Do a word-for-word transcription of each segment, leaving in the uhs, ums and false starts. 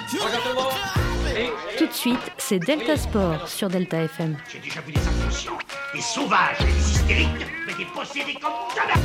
Tout de suite, c'est Delta Sport sur Delta F M. J'ai déjà vu des inconscients, des sauvages, des hystériques, mais des possédés comme jamais.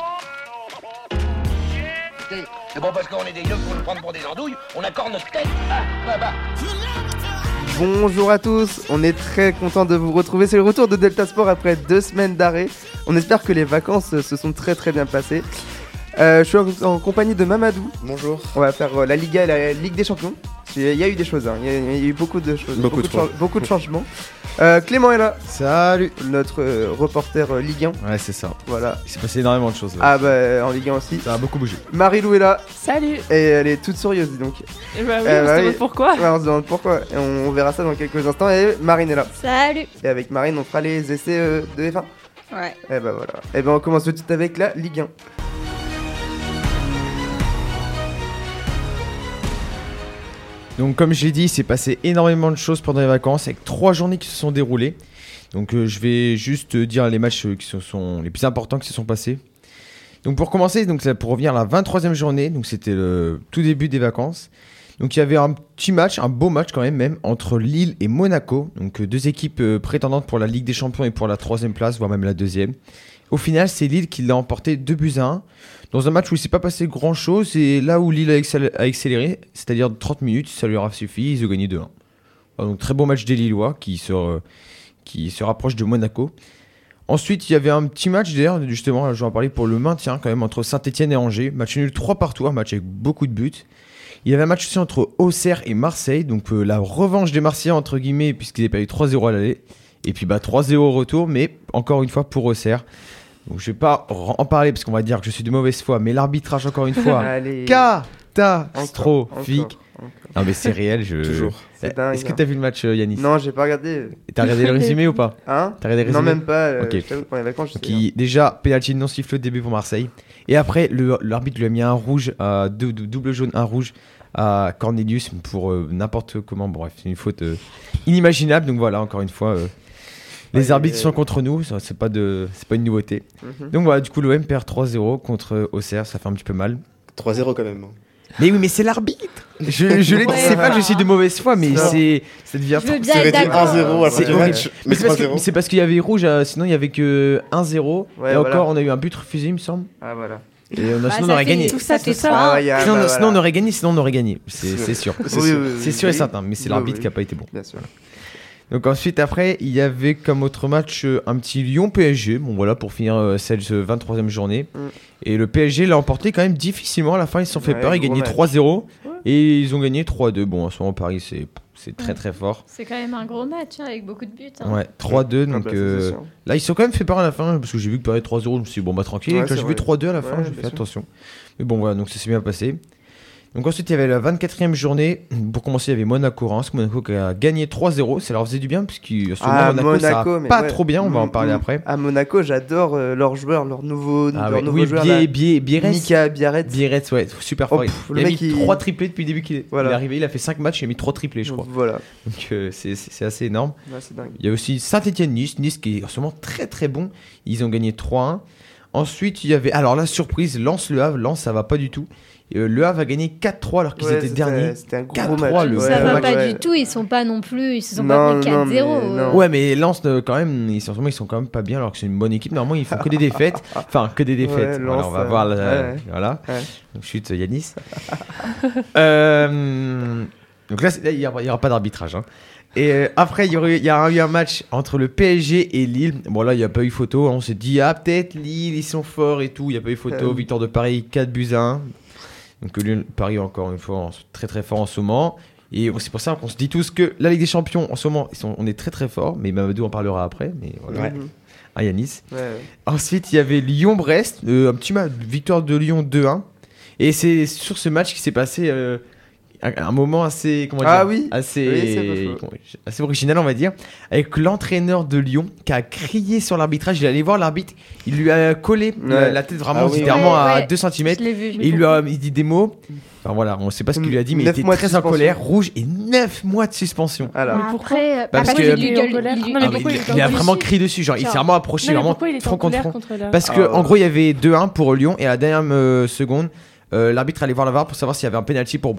C'est bon parce qu'on est des yeux pour nous prendre pour des andouilles, on accorde notre tête. Ah, bah, bah. Bonjour à tous, on est très content de vous retrouver. C'est le retour de Delta Sport après deux semaines d'arrêt. On espère que les vacances se sont très très bien passées. Euh, je suis en, en compagnie de Mamadou. Bonjour. On va faire euh, la Liga et la Ligue des Champions. Il y a eu des choses, hein. il, y a, il y a eu beaucoup de choses, beaucoup, beaucoup, de, cha- beaucoup de changements. Euh, Clément est là. Salut. Notre euh, reporter euh, Ligue un. Ouais, c'est ça. Voilà. Il s'est passé énormément de choses. Là. Ah bah en Ligue un aussi. Ça a beaucoup bougé. Marie-Lou est là. Salut. Et elle est toute sourieuse, dis donc. Et bah oui, Euh, on bah se oui. demande pourquoi. Ouais, on se demande pourquoi. Et on, on verra ça dans quelques instants. Et Marine est là. Salut. Et avec Marine, on fera les essais euh, de F un. Ouais. Et bah voilà. Et ben on commence tout de suite avec la Ligue un. Donc comme je l'ai dit, il s'est passé énormément de choses pendant les vacances avec trois journées qui se sont déroulées. Donc euh, je vais juste dire les matchs euh, qui se sont les plus importants qui se sont passés. Donc pour commencer, donc c'est pour revenir à la vingt-troisième journée, donc c'était le tout début des vacances. Donc il y avait un petit match, un beau match quand même même entre Lille et Monaco, donc euh, deux équipes euh, prétendantes pour la Ligue des Champions et pour la troisième place, voire même la deuxième. Au final, c'est Lille qui l'a emporté deux buts à un. Dans un match où il ne s'est pas passé grand chose, et là où Lille a, excel- a accéléré, c'est-à-dire trente minutes, ça leur a suffi, ils ont gagné deux un. Alors, donc très beau match des Lillois qui se, euh, qui se rapproche de Monaco. Ensuite, il y avait un petit match d'ailleurs, justement, je vais en parler pour le maintien quand même, entre Saint-Etienne et Angers. Match nul trois partout, un match avec beaucoup de buts. Il y avait un match aussi entre Auxerre et Marseille, donc euh, la revanche des Marseillais entre guillemets, puisqu'ils avaient pas eu trois zéro à l'aller. Et puis bah, trois zéro au retour, mais encore une fois pour Auxerre. Donc je vais pas en parler parce qu'on va dire que je suis de mauvaise foi, mais l'arbitrage encore une fois Allez. catastrophique. Encore, encore. Non mais c'est réel, je. Toujours. C'est dingue, Est-ce que hein. t'as vu le match, euh, Yanis? Non, j'ai pas regardé. Et t'as regardé le résumé ou pas? Hein? T'as regardé le Non, résumé? même pas. Euh, Ok. je t'avoue, pendant les vacances, je sais. Qui déjà penalty non sifflé au début pour Marseille. Et après le, l'arbitre lui a mis un rouge, euh, deux, deux, double jaune, un rouge à Cornelius pour euh, n'importe comment. Bref, c'est une faute euh, inimaginable. Donc voilà, encore une fois. Euh, Les Ouais, arbitres euh, sont contre nous, ça, c'est pas de, c'est pas une nouveauté. Mhm. Donc voilà, du coup l'O M perd trois zéro contre Auxerre, ça fait un petit peu mal. trois zéro quand même. Mais oui, mais c'est l'arbitre. Je, je l'ai dit, Ouais, c'est pas que je suis de mauvaise foi, mais Non. c'est, ça devient. Je veux bien Ça aurait être été d'accord. un zéro à la C'est fin du horrible. match, Mais mais c'est parce, trois zéro. que, c'est parce qu'il y avait rouge, euh, sinon il y avait que un zéro. Ouais, et voilà. encore, on a eu un but refusé, il me semble. Ah, voilà. Et on a, Bah, sinon on ça aurait fait gagné. Tout ça, tout ça. Ah, ouais, y a- Sinon, bah, sinon, voilà. on aurait gagné, sinon on aurait gagné. C'est, c'est sûr. Oui, oui, oui, C'est sûr et oui. certain, mais c'est Oui, l'arbitre oui. qui a pas été bon. Bien sûr. Donc ensuite, après, il y avait comme autre match euh, un petit Lyon-P S G. Bon voilà, pour finir euh, cette euh, vingt-troisième journée. Mm. Et le P S G l'a emporté quand même difficilement. À la fin, ils se sont fait Ouais, peur. Ils gros gagnaient match. trois zéro. Et ils ont gagné trois deux. Bon, en ce moment, Paris, c'est, c'est très très fort. C'est quand même un gros match hein, avec beaucoup de buts. Hein. Ouais, trois deux. Ah, Donc bah, ça, euh, c'est sûr. là, ils se sont quand même fait peur à la fin. Parce que j'ai vu que Paris trois zéro. Je me suis dit, bon, bah tranquille. Ouais, Quand c'est j'ai vrai. vu trois deux à la fin, Ouais, j'ai bien fait sûr. attention. Mais bon, voilà, donc ça s'est bien passé. Donc ensuite, il y avait la vingt-quatrième journée. Pour commencer, il y avait Monaco-Reims. Monaco qui a gagné trois zéro. Ça leur faisait du bien, parce que ce Ah, moment, Monaco, ça Monaco, va mais pas ouais. trop bien. On va en Mm, parler mm. après. À Monaco, j'adore euh, leurs joueurs, leurs nouveaux, Ah leurs ouais. nouveaux Oui, joueurs. Bié- là. Bié- Biérez. Mika Biarritz. Biarritz, ouais, super Oh, fort. pff, il le a mec, mis il- trois triplés depuis le début qu'il est, Voilà. il est arrivé. Il a fait cinq matchs, il a mis trois triplés, je crois. Voilà. Donc euh, c'est, c'est, c'est assez énorme. Ouais, c'est dingue. Il y a aussi Saint-Etienne-Nice. Nice qui est en ce moment très très bon. Ils ont gagné trois un. Ensuite, il y avait. Alors la surprise, Lens-Le Havre. Lens, ça va pas du tout. Euh, Le Havre a gagné quatre trois alors qu'ils Ouais, étaient c'était- derniers. C'était un gros quatre match. trois, le- Ça Ouais, va ouais, pas ouais. du tout, ils sont pas non plus, ils se sont Non, pas non, pris quatre zéro. mais euh. non. Ouais, mais Lens, euh, quand même, ils sont, ils sont quand même pas bien alors que c'est une bonne équipe. Normalement, ils font que des défaites. Enfin, que des défaites. Ouais, Voilà, Lens, on va euh, voir. la- ouais. Voilà. Ouais. Donc, chute, Yanis. euh, donc là, c'est- là, il n'y aura, il y aura pas d'arbitrage. Hein. Et euh, après, il y, aurait- il y a eu un match entre le P S G et Lille. Bon, là, il n'y a pas eu photo. On s'est dit, ah, peut-être Lille, ils sont forts et tout. Il n'y a pas eu photo. Euh. Victoire de Paris, quatre buts à un. Donc, Lille, Paris, encore une fois, en- très très fort en ce moment. Et c'est pour ça qu'on se dit tous que la Ligue des Champions, en ce moment, ils sont, on est très très fort. Mais Mamadou en parlera après. Mais voilà. Ouais. Mhm. Ah, Yanis. Ouais, ouais. Ensuite, il y avait Lyon-Brest, euh, un petit match, victoire de Lyon deux un. Et c'est sur ce match qui s'est passé euh, un, un moment assez, comment Ah dire, oui. assez, Oui, c'est pas faux. comment- assez original, on va dire, avec l'entraîneur de Lyon qui a crié sur l'arbitrage. Il est allé voir l'arbitre, il lui a collé la, Ouais. la tête vraiment Ah oui. littéralement Ouais, à ouais. deux centimètres. Je l'ai vu. Et il lui a il dit des mots. Enfin voilà, on sait pas ce qu'il lui a dit, mais il Neuf était mois de très en suspension. colère, rouge et neuf mois de suspension. Alors. Mais pourquoi Après, Bah, parce parce que que- il lui il est en gueule- colère. il lui- Non, mais Ah, mais pourquoi il, il était il a en vraiment colère crié dessus, genre il s'est Genre- vraiment approché, Non, mais vraiment pourquoi il était front en contre colère front. contre la... Parce Ah que ouais. en gros il y avait deux un pour Lyon et à la dernière euh, seconde euh, l'arbitre allait voir la V A R pour savoir s'il y avait un penalty pour Brest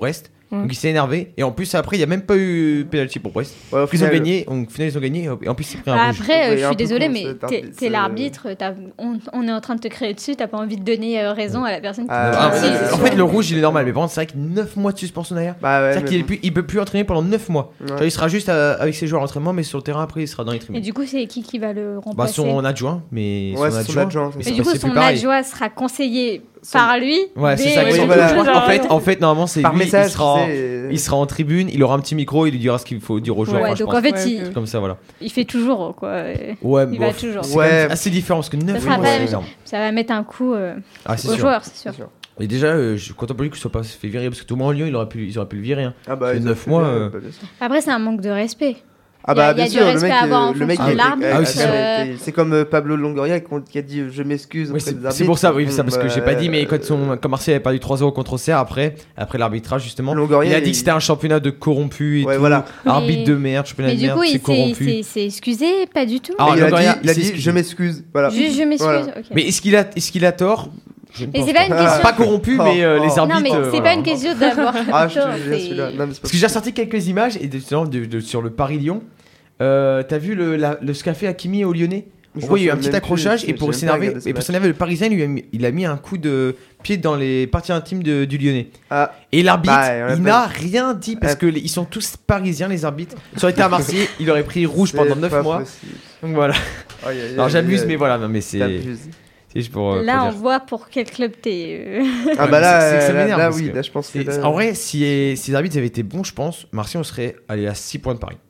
Donc il s'est énervé. Et en plus, après, il n'y a même pas eu penalty pour Brest. Ouais, au Ils ont final, gagné. Donc, au final, ils ont gagné. Et en plus, il s'est pris un Bah, rouge. après, euh, Ouais, je un suis peu désolée, con, mais cet t'es, arbitre, t'es c'est- l'arbitre, t'as- on, on est en train de te créer dessus, t'as pas envie de donner euh, raison à la personne qui Ah, te Ah, ouais, dit, ouais, euh, en fait, le rouge, il est normal. Mais par contre, c'est vrai que neuf mois de suspension derrière. Bah ouais, C'est-à-dire mais qu'il est bon. plus, il peut plus entraîner pendant neuf mois. Ouais. Genre, il sera juste à- avec ses joueurs à l'entraînement, mais sur le terrain, après, il sera dans les Et tribunes. du coup, c'est qui qui va le Bah, remplacer son adjoint. Mais Ouais, c'est son adjoint, mais c'est Et c'est du coup, c'est son plus pareil. adjoint sera conseillé Son- par lui. Ouais, c'est mais- ça. Oui, qu'ils ont- voilà. je pense qu'en fait, en fait, normalement, c'est Par lui, message, il sera, tu sais, il sera en tribune, il aura un petit micro, il lui dira ce qu'il faut dire aux joueurs. Ouais, enfin, je donc pense. en fait, Ouais, il, ok. Comme ça, voilà. il fait toujours quoi. euh, Ouais, Il bon, va toujours. C'est quand Ouais. même assez différent parce que neuf sera mois, pas c'est la énorme. Ça va mettre un coup euh, Ah, c'est aux sûr. joueurs, c'est sûr. C'est sûr. Et déjà, euh, je suis content pour lui que ce soit pas fait virer parce que tout le monde en Lyon, il aurait pu, ils auraient pu le virer. Hein. Ah bah, C'est ils ont neuf fait mois, bien, euh. bah, bien sûr. Après, c'est un manque de respect. Ah Il y a- bah il y a bien du sûr, le respect mec, à avoir en euh, le mec fonction il de a- l'arbitre, a- Ah oui, a- c'est a- sûr. a- été- c'est comme euh, Pablo Longoria qui qui a dit je m'excuse Oui, auprès c'est des c'est arbitres. pour ça, oui, c'est ça, parce que j'ai pas Bah, dit, mais quand, son, quand Marseille avait perdu trois zéro contre Auxerre, après, après l'arbitrage, justement, Longoria, il a dit il- que c'était un championnat de corrompus et Ouais, tout. voilà. Arbitre Mais- de merde, championnat Mais de du merde, coup, c'est il s'est- corrompu. s'est s'est excusé, pas du tout. Ah, il a Longoria, dit, il a il s'est dit excusé. je m'excuse. Voilà. Juste, je m'excuse. Voilà. ok. Mais est-ce qu'il a, est-ce qu'il a tort? Je ne Mais pense c'est pas une Ah. question. Pas corrompu, Oh, mais euh, oh. les Non, arbitres. Non, mais euh, c'est voilà. pas une question d'avoir Ah, je tort. te jure, c'est- celui-là. Non, mais c'est pas Parce que j'ai ressorti quelques images et justement de, de- sur le Paris-Lyon. Euh, T'as vu le, la- le ce qu'a fait Hakimi au Lyonnais? Je En gros, il y a eu m'en un petit souviens même accrochage plus, et pour j'ai même pas s'énerver, regardé ce et pour match. s'énerver, le Parisien lui a mis, il a mis un coup de pied dans les parties intimes de- du Lyonnais. Ah, Et l'arbitre, Bah, on l'a il pas n'a rien dit parce Euh, que les- ils sont tous parisiens les arbitres. Ça aurait été à Marseille, il aurait pris rouge pendant c'est neuf pas mois. possible. Donc voilà. Aïe, aïe, Alors aïe, j'abuse, aïe, mais voilà, non, mais c'est t'abuses. c'est juste pour. euh, Là, pour on dire. voit pour quel club t'es. euh. Ah Ouais, bah mais c'est- c'est que là, ça là, m'énerve, là, parce oui, que là je pense que C'est- là- En vrai, si, si les arbitres avaient été bons, je pense, Marseille on serait allé à six points de Paris.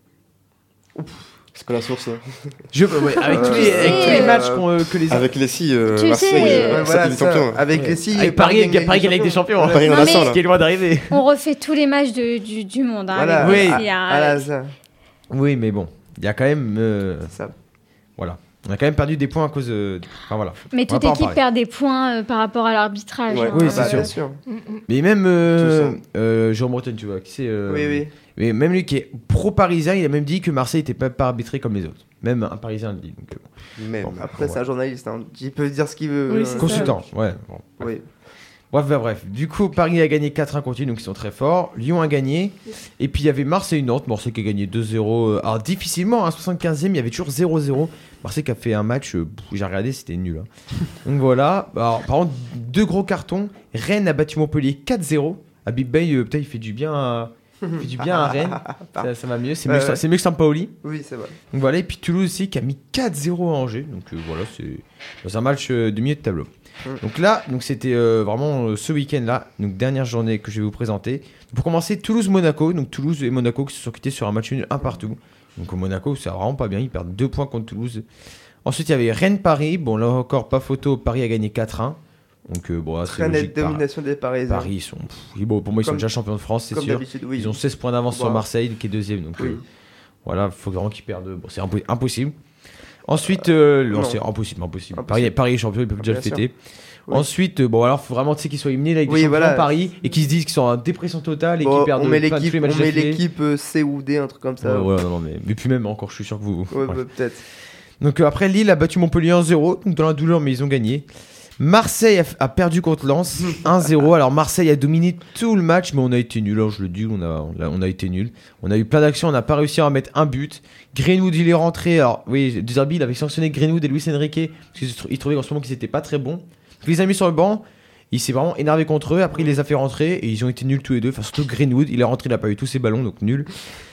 C'est quoi la source hein Je, ouais, avec, tous Euh, les, avec tous les euh, matchs qu'on, euh, que les Avec les six, euh, Tu Marseille, sais, euh, euh, Ouais, ça voilà, fait des ça, champions. avec Ouais. les six. Avec Paris, gagne Paris gagne avec des champions. Paris en Non, ascendant mais- là. Qui est loin d'arriver. On refait tous les matchs de- du, du monde. Hein, Voilà, avec Oui. Messi, hein, à la avec- hasard. Oui, mais bon, il y a quand même. euh, Ça. voilà. On a quand même perdu des points à cause de. Enfin voilà. Mais On va toute pas en équipe parler. perd des points euh, par rapport à l'arbitrage. Ouais. hein. Oui, Ah c'est bah, sûr. bien sûr. Mais même. euh, Tout euh, Jérôme Breton, tu vois, qui c'est euh, Oui, oui. Mais même lui qui est pro-parisien, il a même dit que Marseille n'était pas, pas arbitré comme les autres. Même un parisien le dit. Donc, euh, Même. bon, Après, bon, c'est un journaliste. hein. Il peut dire ce qu'il veut. Oui, euh, c'est ça. consultant, ouais. Bon. Oui. Bref, bah, bref. Du coup, Paris a gagné quatre un contre lui, donc ils sont très forts. Lyon a gagné. Et puis il y avait Marseille-Nantes. Marseille qui a gagné deux zéro. Alors difficilement, à soixante-quinzième, il y avait toujours zéro zéro. Marseille qui a fait un match, euh, pff, j'ai regardé, c'était nul. hein. Donc voilà. Alors, par contre, deux gros cartons. Rennes a battu Montpellier quatre zéro. Habib Bey, euh, putain, il fait du bien à, il fait du bien à Rennes. Ça, ça va mieux. C'est mieux, Ouais, que- ouais. c'est mieux que Sampaoli. Oui, c'est vrai. Donc voilà, et puis Toulouse aussi qui a mis quatre zéro à Angers. Donc euh, voilà, c'est dans un match euh, de milieu de tableau. Mm. Donc là, donc c'était euh, vraiment euh, ce week-end là, donc dernière journée que je vais vous présenter. Pour commencer, Toulouse-Monaco. Donc Toulouse et Monaco qui se sont quittés sur un match nul un partout. Donc au Monaco, c'est vraiment pas bien, ils perdent deux points contre Toulouse. Ensuite, il y avait Rennes-Paris. Bon, là encore pas photo, Paris a gagné quatre un. Donc euh, bon, là, c'est Très nette logique. Par- domination des Parisiens. Paris, ils sont pff, bon, pour moi ils sont Comme- déjà champions de France, c'est Comme sûr. d'habitude, oui. Ils ont seize points d'avance sur Wow. Marseille qui est deuxième. Donc Oui. euh, voilà, il faut vraiment qu'ils perdent. Bon, c'est impo- impossible. Ensuite, euh, non, non. c'est impossible, impossible. Impossible. Paris, Paris est champion, ils peuvent déjà Bien le sûr. fêter. Oui. Ensuite, euh, bon, alors, faut vraiment tu sais, qu'ils soient éliminés avec des Oui, champions voilà. Paris et qu'ils se disent qu'ils sont en dépression totale et Bon, qu'ils perdent on met plein de- tous l'équipe, les matchs on met d'affilée. l'équipe euh, C ou D, un truc comme ça. Ouais, ouais, non, non, mais, mais puis même, encore, je suis sûr que vous. Ouais, bref. bah, peut-être. Donc euh, après, Lille a battu Montpellier un zéro, donc dans la douleur, mais ils ont gagné. Marseille a, a perdu contre Lens un zéro. Alors Marseille a dominé tout le match, mais on a été nul. Alors je le dis, on a, on a, on a été nul. On a eu plein d'actions, on n'a pas réussi à mettre un but. Greenwood, il est rentré. Alors oui, Deserbi, il avait sanctionné Greenwood et Luis Enrique parce qu'il trouvait en ce moment qu'ils n'étaient pas très bons. Donc, il les a mis sur le banc. Il s'est vraiment énervé contre eux. Après, il les a fait rentrer et ils ont été nuls tous les deux. Enfin, surtout Greenwood, il est rentré, il n'a pas eu tous ses ballons, donc nul.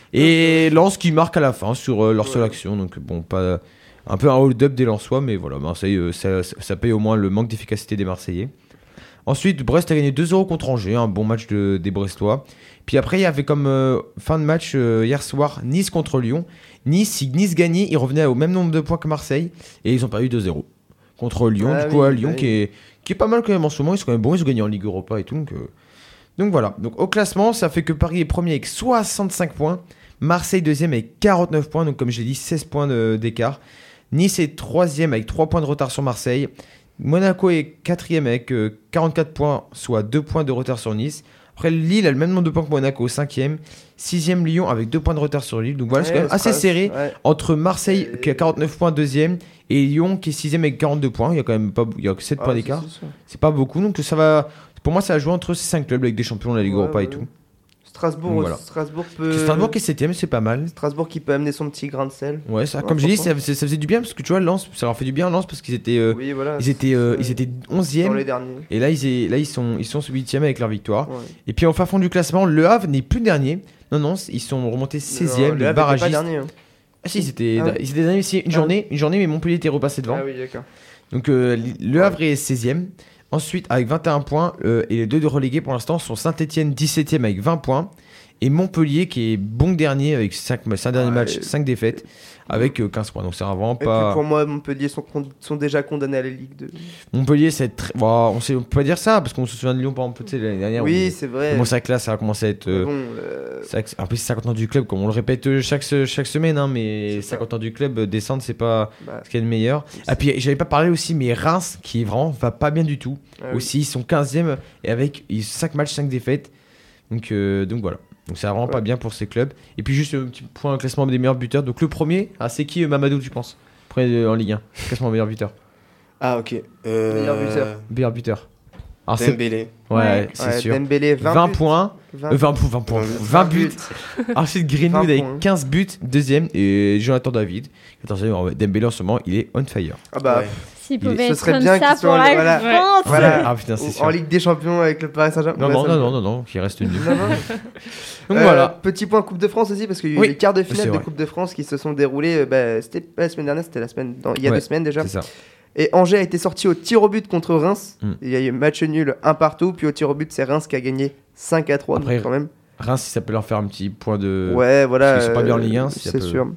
Et Lens qui marque à la fin sur euh, leur seule action. Donc bon, pas. Un peu un hold-up des Lensois, mais voilà, Marseille, euh, ça, ça- ça paye au moins le manque d'efficacité des Marseillais. Ensuite, Brest a gagné deux zéro contre Angers, un bon match de- des Brestois. Puis après, il y avait comme euh, fin de match euh, hier soir, Nice contre Lyon. Nice, si Nice gagnait, ils revenaient au même nombre de points que Marseille, et ils ont perdu deux zéro contre Lyon. Ah du coup, oui, à Lyon bah qui, est, qui est pas mal quand même en ce moment, ils sont quand même bons, ils ont gagné en Ligue Europa et tout. Donc, euh, donc voilà, donc au classement, ça fait que Paris est premier avec soixante-cinq points, Marseille deuxième avec quarante-neuf points, donc comme je l'ai dit, seize points de- d'écart. Nice est troisième avec trois points de retard sur Marseille. Monaco est quatrième avec euh, quarante-quatre points, soit deux points de retard sur Nice. Après, Lille a le même nombre de points que Monaco, cinquième. sixième Lyon avec deux points de retard sur Lille. Donc voilà, c'est quand même assez serré entre Marseille qui a quarante-neuf points, deuxième, et Lyon qui est sixième avec quarante-deux points. Il y a quand même pas, il y a que sept points d'écart. C'est pas beaucoup. Donc ça va, pour moi, ça va jouer entre ces cinq clubs avec des champions de la Ligue Ouais, Europa et ouais. tout. Strasbourg, Donc, voilà. Strasbourg peut. Strasbourg qui est septième, c'est pas mal. Strasbourg qui peut amener son petit grain de sel. Ouais, ça, Ouais, comme j'ai dit, franchement. ça, ça- ça faisait du bien parce que tu vois, Lens, ça leur fait du bien Lens parce qu'ils étaient, euh, Oui, voilà. ils étaient, euh, c'est- ils étaient dans onzième les derniers. et là ils, est- là ils sont, ils sont huitième avec leur victoire. Ouais. Et puis en fin fond du classement, Le Havre n'est plus dernier. Non, non, ils sont remontés seizième, Non, le le Havre était barragiste. pas dernier. hein. Ah si, ils étaient, Ah ouais. ils étaient derniers aussi une Ah journée, une journée, mais Montpellier était repassé devant. Ah oui, d'accord. Donc euh, Le Havre est seizième. Ensuite, avec vingt et un points, euh, et les deux de relégués pour l'instant sont Saint-Etienne dix-septième avec vingt points. Et Montpellier qui est bon dernier avec cinq derniers Ouais. matchs, cinq défaites, avec euh, quinze points. Donc c'est vraiment Et pas. puis pour moi, Montpellier sont, con- sont déjà condamnés à la Ligue deux. Montpellier, c'est très. Bon, on, sait, on peut pas dire ça parce qu'on se souvient de Lyon par exemple tu sais, l'année dernière. Oui, où- c'est vrai. Comment ça classe, ça a commencé à être. Mais euh, bon, euh, c'est vrai que c'est- en plus, c'est cinquante ans du club, comme on le répète euh, chaque, se- chaque semaine, hein, mais C'est ça. cinquante ans du club, euh, descendre, c'est pas bah, ce qu'il y a de meilleur. Ah, puis j'avais pas parlé aussi, mais Reims, qui vraiment va pas bien du tout. ah oui. Aussi, ils sont quinzième et avec cinq matchs, cinq défaites. Donc, euh, donc voilà. Donc c'est vraiment Ouais. pas bien pour ces clubs. Et puis juste un petit point au classement des meilleurs buteurs. Donc le premier, ah, c'est qui euh, Mamadou, tu penses Premier euh, en Ligue un. Classement meilleur buteur. Ah, ok. Euh... Meilleur buteur. Meilleur buteur. Alors c'est. Dembélé. Ouais, Ouais. c'est Ouais, sûr. Dembélé, vingt, vingt buts. points. vingt Euh, vingt, points, vingt points. vingt buts. Ensuite Greenwood vingt avec points. quinze buts. Deuxième. Et Jonathan David. quatorzième. Alors, Dembélé en ce moment, il est on fire. Ah bah, Ouais. S'il Il- pouvait ce être serait comme bien ça qu'ils pour soient- la voilà. France. Voilà. Ah putain, c'est en sûr. Ligue des Champions avec le Paris Saint-Germain. Non, Ouais, non, ça non, me- non, non, non, qui reste nul. Non, non. Donc Euh, voilà. Petit point Coupe de France aussi, parce qu'il y a eu Oui, les quarts de c'est finale de vrai. Coupe de France qui se sont déroulés. euh, bah, c'était pas la semaine dernière, c'était la semaine. dans- il y a Ouais, deux semaines déjà. C'est ça. Et Angers a été sorti au tir au but contre Reims. Mm. Il y a eu match nul un partout. Puis au tir au but, c'est Reims qui a gagné cinq à trois. Après, donc quand même. Reims, si ça peut leur faire un petit point de. Ouais, voilà. parce qu'ils sont pas bien en euh, Ligue un, si ça c'est peut- sûr.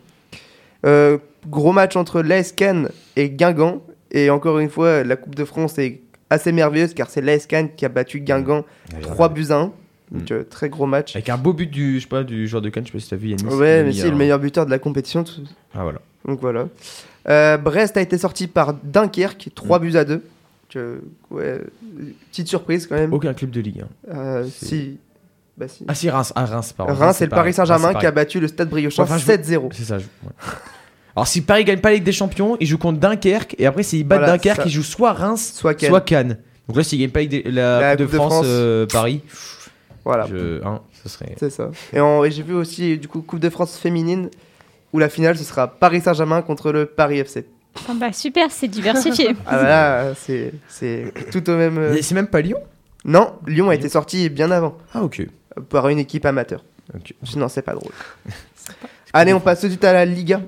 Euh, gros match entre l'A S Cannes et Guingamp. Et encore une fois, la Coupe de France est assez merveilleuse car c'est l'A S Cannes qui a battu Guingamp trois buts à un. Donc euh, très gros match. Avec un beau but du, je sais pas, du joueur de Cannes, je sais pas si t'as vu Yannis. il a Ouais, mais mis si, un- le meilleur buteur de la compétition. tout- Ah voilà. Donc voilà. Euh, Brest a été sorti par Dunkerque, trois Mm. buts à deux. Que, ouais, petite surprise quand même. Aucun club de Ligue un. Euh, C'est- si. Bah si. Ah si, Reims, ah, Reims, pardon. Reims, c'est le Paris Saint-Germain Reims, c'est qui a pareil. battu le Stade Briochin Ouais, enfin, je- sept zéro. C'est ça. je- ouais. Alors si Paris gagne pas la Ligue des Champions, il joue contre Dunkerque et après s'ils battent Voilà, Dunkerque, ça. ils jouent soit Reims, Soit Cannes. soit Cannes. Donc là s'ils gagnent pas la, Ligue des- la La Coupe de Coupe de France, France. euh, Paris, Voilà. je, hein, ce serait. C'est ça. Et, en- et j'ai vu aussi du coup Coupe de France féminine où la finale ce sera Paris Saint-Germain contre le Paris F C. Ah bah super, c'est diversifié. Ah bah là, c'est c'est tout au même. euh, Et C'est même pas Lyon. Non, Lyon a été sorti bien avant Ah ok. euh, par une équipe amateur. Ok. Sinon c'est pas drôle. Allez, on passe tout de suite à la Liga.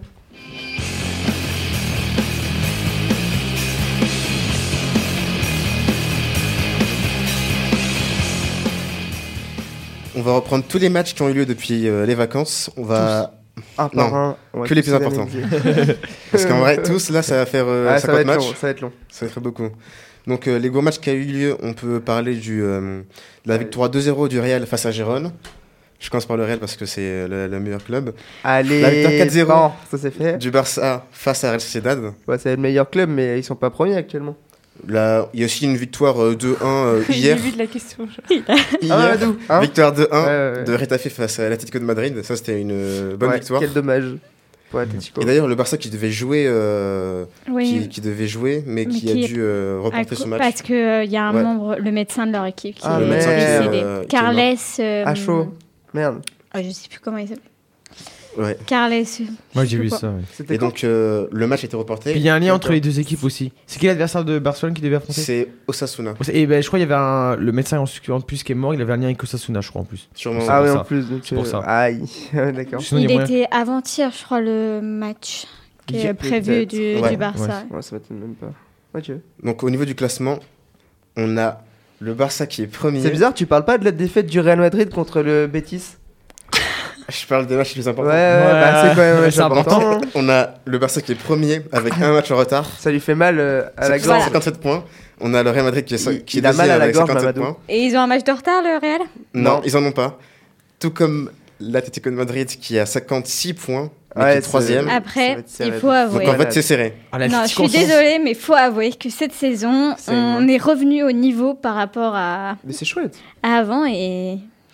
On va reprendre tous les matchs qui ont eu lieu depuis euh, les vacances. On va. Un par Non, un. on va que les tous plus importants. analyser. Parce qu'en vrai, tous, là, ça va faire euh, Ah, ça va cinquante être matchs. long, ça va être long. Ça va être beaucoup. Donc, euh, les gros matchs qui ont eu lieu, on peut parler du, euh, de la Ouais. victoire deux zéro du Real face à Gérone. Je commence par le Real parce que c'est le, le meilleur club. Allez, La victoire quatre zéro. bon, ça c'est fait. Du Barça face à Real Sociedad. Ouais, c'est le meilleur club, mais ils sont pas premiers actuellement. Là, il y a aussi une victoire euh, deux un euh, hier. J'ai vu de la question. Hier, Ah, Madou, hein victoire deux un Ouais, ouais, ouais. de Retafe face à l'Atlético de Madrid. Ça, c'était une euh, bonne Ouais, victoire. Quel dommage pour Atletico. Et d'ailleurs, le Barça qui devait jouer, euh, Oui. qui, qui devait jouer, mais Mais qui, qui a est- dû euh, À reporter co- ce match. Parce qu'il y a un Ouais. membre, le médecin de leur équipe, qui Ah, est Le médecin qui, décédé. euh, qui est Carles. euh, Ah chaud. Merde. ah, je sais plus comment il s'appelle. Ouais. Carles. Moi je j'ai sais vu pas. ça. ouais. C'était Et quand donc, euh, le match a été reporté. Puis il y a un lien entre D'accord. les deux équipes aussi. C'est qui l'adversaire de Barcelone qui devait affronter C'est Osasuna. Et ben je crois qu'il y avait un le médecin en en plus qui est mort, il avait un lien avec Osasuna je crois en plus. Sûrement. C'est Ah pour oui, ça. en plus. Donc, C'est pour euh, ça. Aïe. D'accord. Sinon, il Il y a moyen- était avant-hier, je crois, le match qui est Peut-être. prévu du, Ouais. du Barça. Ouais, ça m'étonne même pas. Ok. Donc, au niveau du classement, on a le Barça qui est premier. C'est bizarre, tu parles pas de la défaite du Real Madrid contre le Betis. Je parle des matchs les plus Ouais, importants. ouais, bah, c'est quand même Ouais, match c'est important. hein. On a le Barça qui est premier avec un match en retard. Ça lui fait mal euh, à la C'est gorge. cinquante-sept points. On a le Real Madrid qui est, Il- qui est il a mal à deuxième la avec gorge, cinquante-sept Mamadou. points. Et ils ont un match de retard, le Real Non, Non. ils en ont pas. Tout comme l'Atlético de Madrid qui a cinquante-six points, mais Ouais, qui est c'est- troisième. Ça va Après, être serré. il faut Donc avouer. en fait, c'est serré. Ah, la Non, je petite suis conscience. désolée, mais faut avouer que cette saison, C'est on est revenu au niveau par rapport à, Mais c'est chouette. à avant et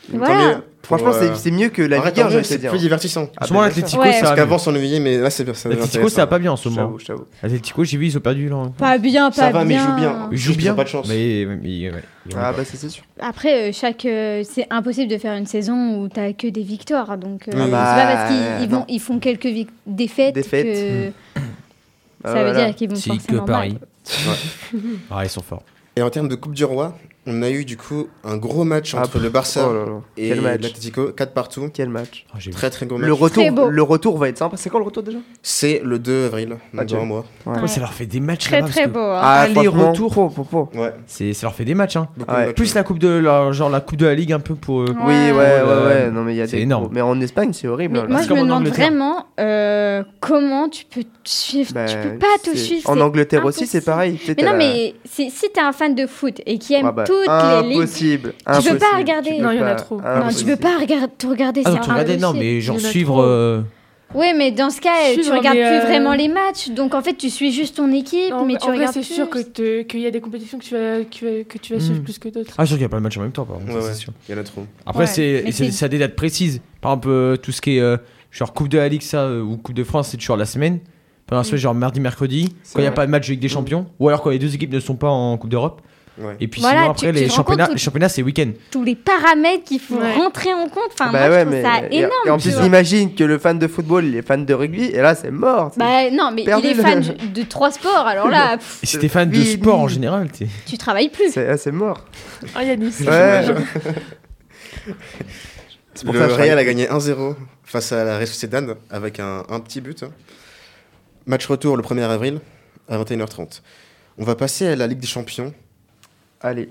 Tant Voilà. mieux. Franchement, Pour, euh, c'est c'est mieux que la en vrai, Ligue un, tant je mieux, vais te c'est dire. plus divertissant. Ah, En ce moment, bah, l'Atlético, Ouais. ça Parce va qu'avant, mieux. on s'ennuyait, mais là, c'est ça. L'Atlético, ça va pas bien en ce moment. J'avoue, j'avoue. L'Atlético, j'ai vu, ils ont perdu là. Pas bien, pas Ça va, mais bien. ils jouent bien. Ils jouent Ils ont bien. pas de chance. Mais, mais- mais- ouais, ils ont Ah pas. bah c'est c'est sûr. Après, euh, chaque, euh, c'est impossible de faire une saison où t'as que des victoires. Donc, euh, Ah c'est bah, pas parce qu'ils ils non. vont, ils font quelques vic- défaites, Défaites. que Ah, ça veut voilà. dire qu'ils vont Si, forcément que Paris. mal. Ah, ils sont forts. Et en termes de Coupe du Roi, on a eu du coup un gros match Ah, entre le Barça Oh là là. et Quel match. l'Atlético, quatre partout. Quel match. Ah, j'ai vu. Très très gros match. Le retour, Très beau. le retour va être sympa. C'est quand le retour déjà? C'est le deux avril, Ah, donc tiens. dans un mois. Ouais. Ouais, ça leur fait des matchs Très là-bas, très parce que beau. hein. Ah, Aller, franchement, retour. po, po, po. Ouais. c'est- ça leur fait des matchs. Hein. Beaucoup Ouais. de matchs. Plus la coupe de la, genre la coupe de la Ligue un peu pour. euh, Oui, ouais, ouais, Euh, ouais. Non, mais il y a c'est des. énorme. Mais en Espagne, c'est horrible. Mais hein, là. moi, c'est je comme me en demande Angleterre. vraiment euh, comment tu peux te suivre. Bah, tu peux pas te c'est- suivre. En c'est Angleterre aussi, c'est impossible. pareil. Tu sais, Mais t'as non, la- mais si, si t'es un fan de foot et qui aime Ah bah, toutes les ligues, impossible. Tu peux pas impossible, regarder. tu peux Non, il y en a pas, trop. Non, non, tu impossible. peux pas regarder, te regarder Ah, ça. donc tu regardais, non, mais genre Il y en a suivre. trop. euh, Oui, mais dans ce cas, tu Suivre, regardes mais, plus euh, vraiment les matchs. Donc en fait, tu suis juste ton équipe, Non, mais en tu vrai, regardes c'est plus. sûr que te- qu'il y a des compétitions que tu vas, que, tu vas- que tu vas suivre Hmm. plus que d'autres. Ah, sûr qu'il n'y a pas de match en même temps, par contre, Ouais, ça, ouais. c'est sûr. Il y en a trop. Après, Ouais, c'est mais c'est- c'est- ça a des dates précises. Par exemple, euh, tout ce qui est euh, genre Coupe de la Ligue, ça, euh, ou Coupe de France, c'est toujours la semaine. Pendant la semaine, genre mardi, mercredi, C'est quand il n'y a vrai. pas de match de Ligue des Champions, ou alors quand les deux équipes ne sont pas en Coupe d'Europe. Ouais. Et puis Voilà, sinon, tu- après, tu les te rends championnats, compte les championnats, c'est week-end. Tous les paramètres qu'il faut Ouais. rentrer en compte. Enfin, Bah moi, ouais, je trouve mais. ça et- énorme. Et en tu plus, vois. imagine que le fan de football, il est fan de rugby, et là, c'est mort. c'est- Bah non, mais Perdu il est le- fan de trois sports. Alors là, pff, Et si t'es fan de Fini. sport en général, t'es. tu travailles plus. C'est ah, c'est mort. Ah, Yanis. Ouais. C'est pour Le ça que je Real a travaille. gagné un zéro face à la Real Sociedad avec un, un petit but. Match retour le premier avril à vingt et une heures trente. On va passer à la Ligue des Champions. Allez.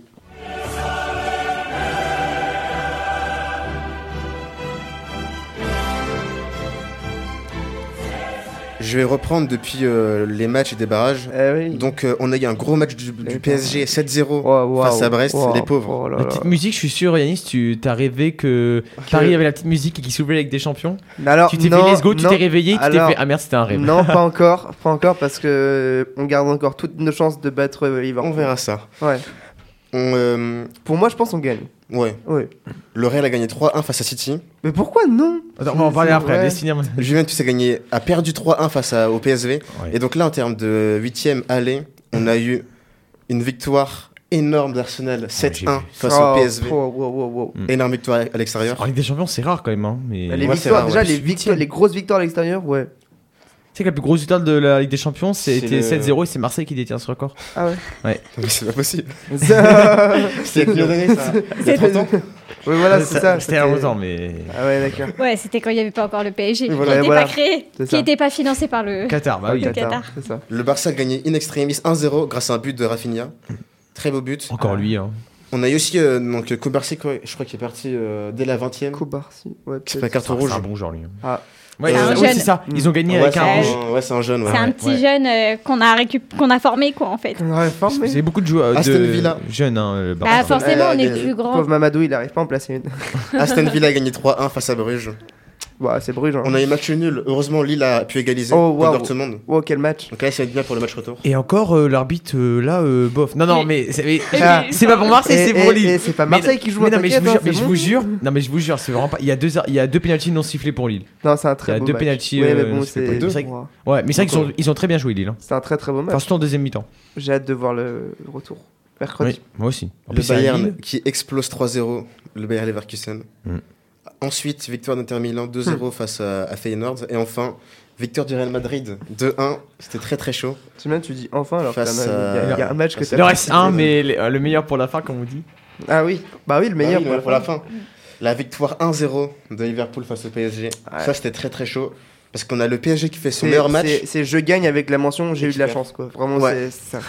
Je vais reprendre depuis euh, les matchs et des barrages. Eh oui. Donc euh, on a eu un gros match du, du P S G sept zéro Oh, wow, face à Brest, wow, les pauvres. oh là La là. petite musique, je suis sûr, Yanis, tu t'as rêvé que Paris avait la petite musique et qu'il s'ouvrait avec des champions. Mais alors, Tu t'es non, fait let's go, tu non, t'es réveillé, tu t'es alors, fait ah merde, c'était un rêve. Non, pas encore, pas encore parce que euh, on garde encore toutes nos chances de battre euh, Liverpool. On verra ça. Ouais. On, euh, Pour moi, je pense qu'on gagne. ouais. Ouais. Le Real a gagné trois un face à City. Mais pourquoi non? Attends, on va en parler C'est après. vrai. Laisse finir mon- Juventus a gagné, a perdu trois un face à- au P S V. Ouais. Et donc là, en termes de huitième aller, on a eu une victoire énorme d'Arsenal, sept un j'ai vu. face Oh, au P S V. oh, wow, wow, wow. Énorme victoire à l'extérieur. En Ligue des Champions, c'est rare quand même. Hein, mais... Les Ouais, c'est victoires, rare, déjà, ouais. les, victoires, les grosses victoires à l'extérieur, ouais. Tu sais que la plus grosse victoire de la Ligue des Champions, c'était C'est le- sept zéro et c'est Marseille qui détient ce record. Ah ouais. Mais c'est pas possible. oui, C'est il y a combien d'années ça Il y a trente ans. voilà, c'est ça. C'était il y a longtemps, mais. Ah ouais, d'accord. Ouais, c'était quand il n'y avait pas encore le P S G, Et qui voilà, n'était voilà. pas créé, C'est qui ça. n'était pas financé par le. Qatar, bah oui. Le Qatar, Qatar. c'est ça. Le Barça a gagné in extremis un zéro grâce à un but de Rafinha. Très beau but. Encore lui. Hein. On a eu aussi euh, donc Kubarsi, quoi, je crois qu'il est parti euh, dès la vingtième. Kobarsi, ouais. Qui se peut-être. fait carton C'est rouge. un bon joueur, lui. Ah. Ouais, C'est euh, un ouais, jeune. c'est ça. Ils ont gagné Ouais, avec c'est un un, rouge. ouais, c'est un jeune. Ouais. C'est un Ouais. petit Ouais. jeune euh, qu'on a, récup... qu'on a formé, quoi, en fait. Ouais, formé. C'est beaucoup de joueurs Aston de Villa. jeunes, hein, le Bah, Barça. forcément, on est Euh, le plus grand. Pauvre Mamadou, il arrive pas à en placer une. Aston Villa a gagné trois un face à Bruges. Bah, c'est Bruges. Hein. On a eu match nul. Heureusement, Lille a pu égaliser Oh, contre waouh. Dortmund. Wow, quel match. Donc là, ça va être bien pour le match retour. Et encore, euh, l'arbitre, euh, là, euh, bof. Non, non, mais c'est mais- Ah. c'est pas pour Marseille, Et- c'est pour et- Lille. et c'est pas Mais- Marseille qui joue, Mais non, mais je t'inquiète, vous hein, jure, mais c'est je bon. vous jure, non, mais je vous jure, c'est vraiment pas. Il y a deux, il y a deux pénaltys non sifflés pour Lille. Non, c'est un Il y très a beau deux match. pénaltys, Ouais, euh, mais bon, c'est c'est. pas deux. Ouah. Ouais, mais c'est vrai qu'ils ont, ils ont très bien joué Lille. Hein. C'est un très très beau match. Enfin, surtout en deuxième mi-temps. J'ai hâte de voir le le retour. Mercredi. Oui, moi aussi. En Le plus, c'est à Bayern Lille. qui explose trois zéro. Le Bayer Leverkusen. Mm. Ensuite, victoire d'Inter Milan deux zéro face à, à Feyenoord. Et enfin, victoire du Real Madrid deux un. C'était très très chaud. C'est bien, tu dis enfin alors qu'il y, Face en a- il y a- il y a un match que à- t'as Il en pas reste cité. un, mais le euh, le meilleur pour la fin, comme on dit. Ah oui, bah oui, le meilleur Ah oui, pour la fin. La victoire un zéro de Liverpool face au P S G. Ouais. Ça, c'était très très chaud. Parce qu'on a le P S G qui fait son C'est- meilleur match. c'est- C'est je gagne avec la mention j'ai eu de la Expert. chance quoi. Vraiment, Ouais. c'est c'est ça.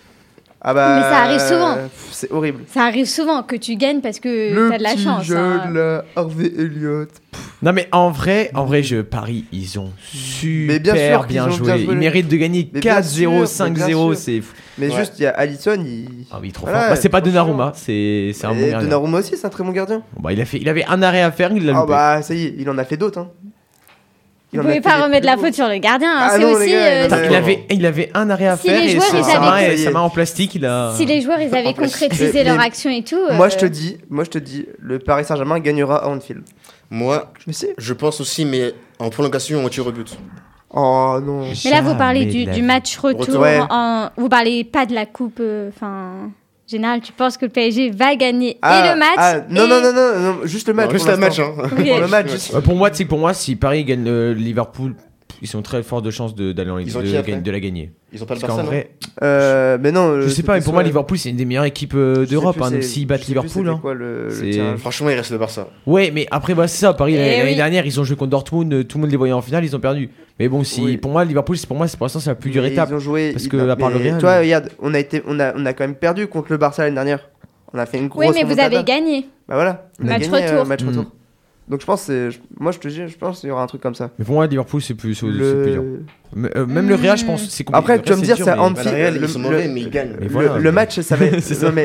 Ah bah. Mais ça arrive souvent. pff, C'est horrible. Ça arrive souvent que tu gagnes parce que Le t'as de la petit chance. jeune, hein. là, Harvey Elliott. Non, mais en vrai, en vrai, je Paris, ils ont super Mais bien sûr qu'ils bien ont joué. bien joué. Ils méritent de gagner Mais bien quatre zéro, sûr, mais cinq bien zéro, sûr. c'est fou. Mais Ouais. juste, il y a Alisson, il. Ah oui, trop Voilà, fort. Bah, c'est pas trop Donnarumma, c'est c'est un bon Et gardien. Donnarumma aussi, c'est un très bon gardien. Bon, bah, il, a fait, il avait un arrêt à faire, il l'a Ah loupé. bah ça y est, il en a fait d'autres. Hein. Il Vous en a pouvez fait pas des remettre la plus faute sur le gardien. hein. Ah c'est non, les aussi. gars, euh, il en a- Il avait, il avait un arrêt à Si faire les et joueurs, sa, ils sa avaient- main, Ça y est. sa main en plastique, il a. Si les joueurs ils avaient En plus. concrétisé Mais- leur mais- action et tout. Moi, euh, je te dis, moi, je te dis, le Paris Saint-Germain gagnera à Anfield. Moi, Je me sais. je pense aussi, mais en prolongation, on tire au but. Oh non. Mais là, vous parlez Jamais du, de la du vie. match retour. Retour. Ouais. En... Vous parlez pas de la coupe. Enfin, général, tu penses que le P S G va gagner Ah, et le match. ah, non, et- non, non, non, non, juste le match. Non, juste pour le match. l'instant. Hein. Ok. Pour le match, juste. Ouais, pour moi, tu sais que pour moi, si Paris gagne euh, Liverpool, ils sont très forts de chance de, d'aller en Ligue Ils ont de, qui après de, de la gagner. Ils ont pas le Parce qu'en Barça, non vrai, Euh, mais non. je euh, sais pas, mais c'était pour moi, soit- Liverpool, c'est une des meilleures équipes euh, je sais d'Europe. plus Hein, donc c'est- s'ils je battent sais plus Liverpool. c'était Hein. quoi le, le C'est- tirage. Franchement, il reste le Barça. Ouais, mais après, bah, c'est ça. Paris, Eh l'année oui. dernière, ils ont joué contre Dortmund, euh, tout le monde les voyait en finale, ils ont perdu. Mais bon, si, Oui. pour moi, Liverpool, c'est pour moi, c'est pour l'instant, c'est la plus dure Mais étape. Ils ont joué. Parce ils- que, à part le mais Real- Toi, regarde, on a été, on a, on a quand même perdu contre le Barça l'année dernière. On a fait une grosse. Oui, mais vous remontada. avez gagné. Bah voilà. On a Match gagné, euh, retour. match Mm. retour. Donc je pense, c'est, je- moi je te dis, je pense qu'il y aura un truc comme ça. Mais pour moi, Liverpool, c'est plus, c'est Le- plus dur. Mais, euh, même le Real, je pense, c'est compliqué. Après, Le tu vas me Real, dire, dur, c'est mais- Anfield. Bah, le Real, le- ils sont le- mauvais, mais ils gagnent. Mais Le, voilà, le mais- match, ça va être. C'est ça. non, mais-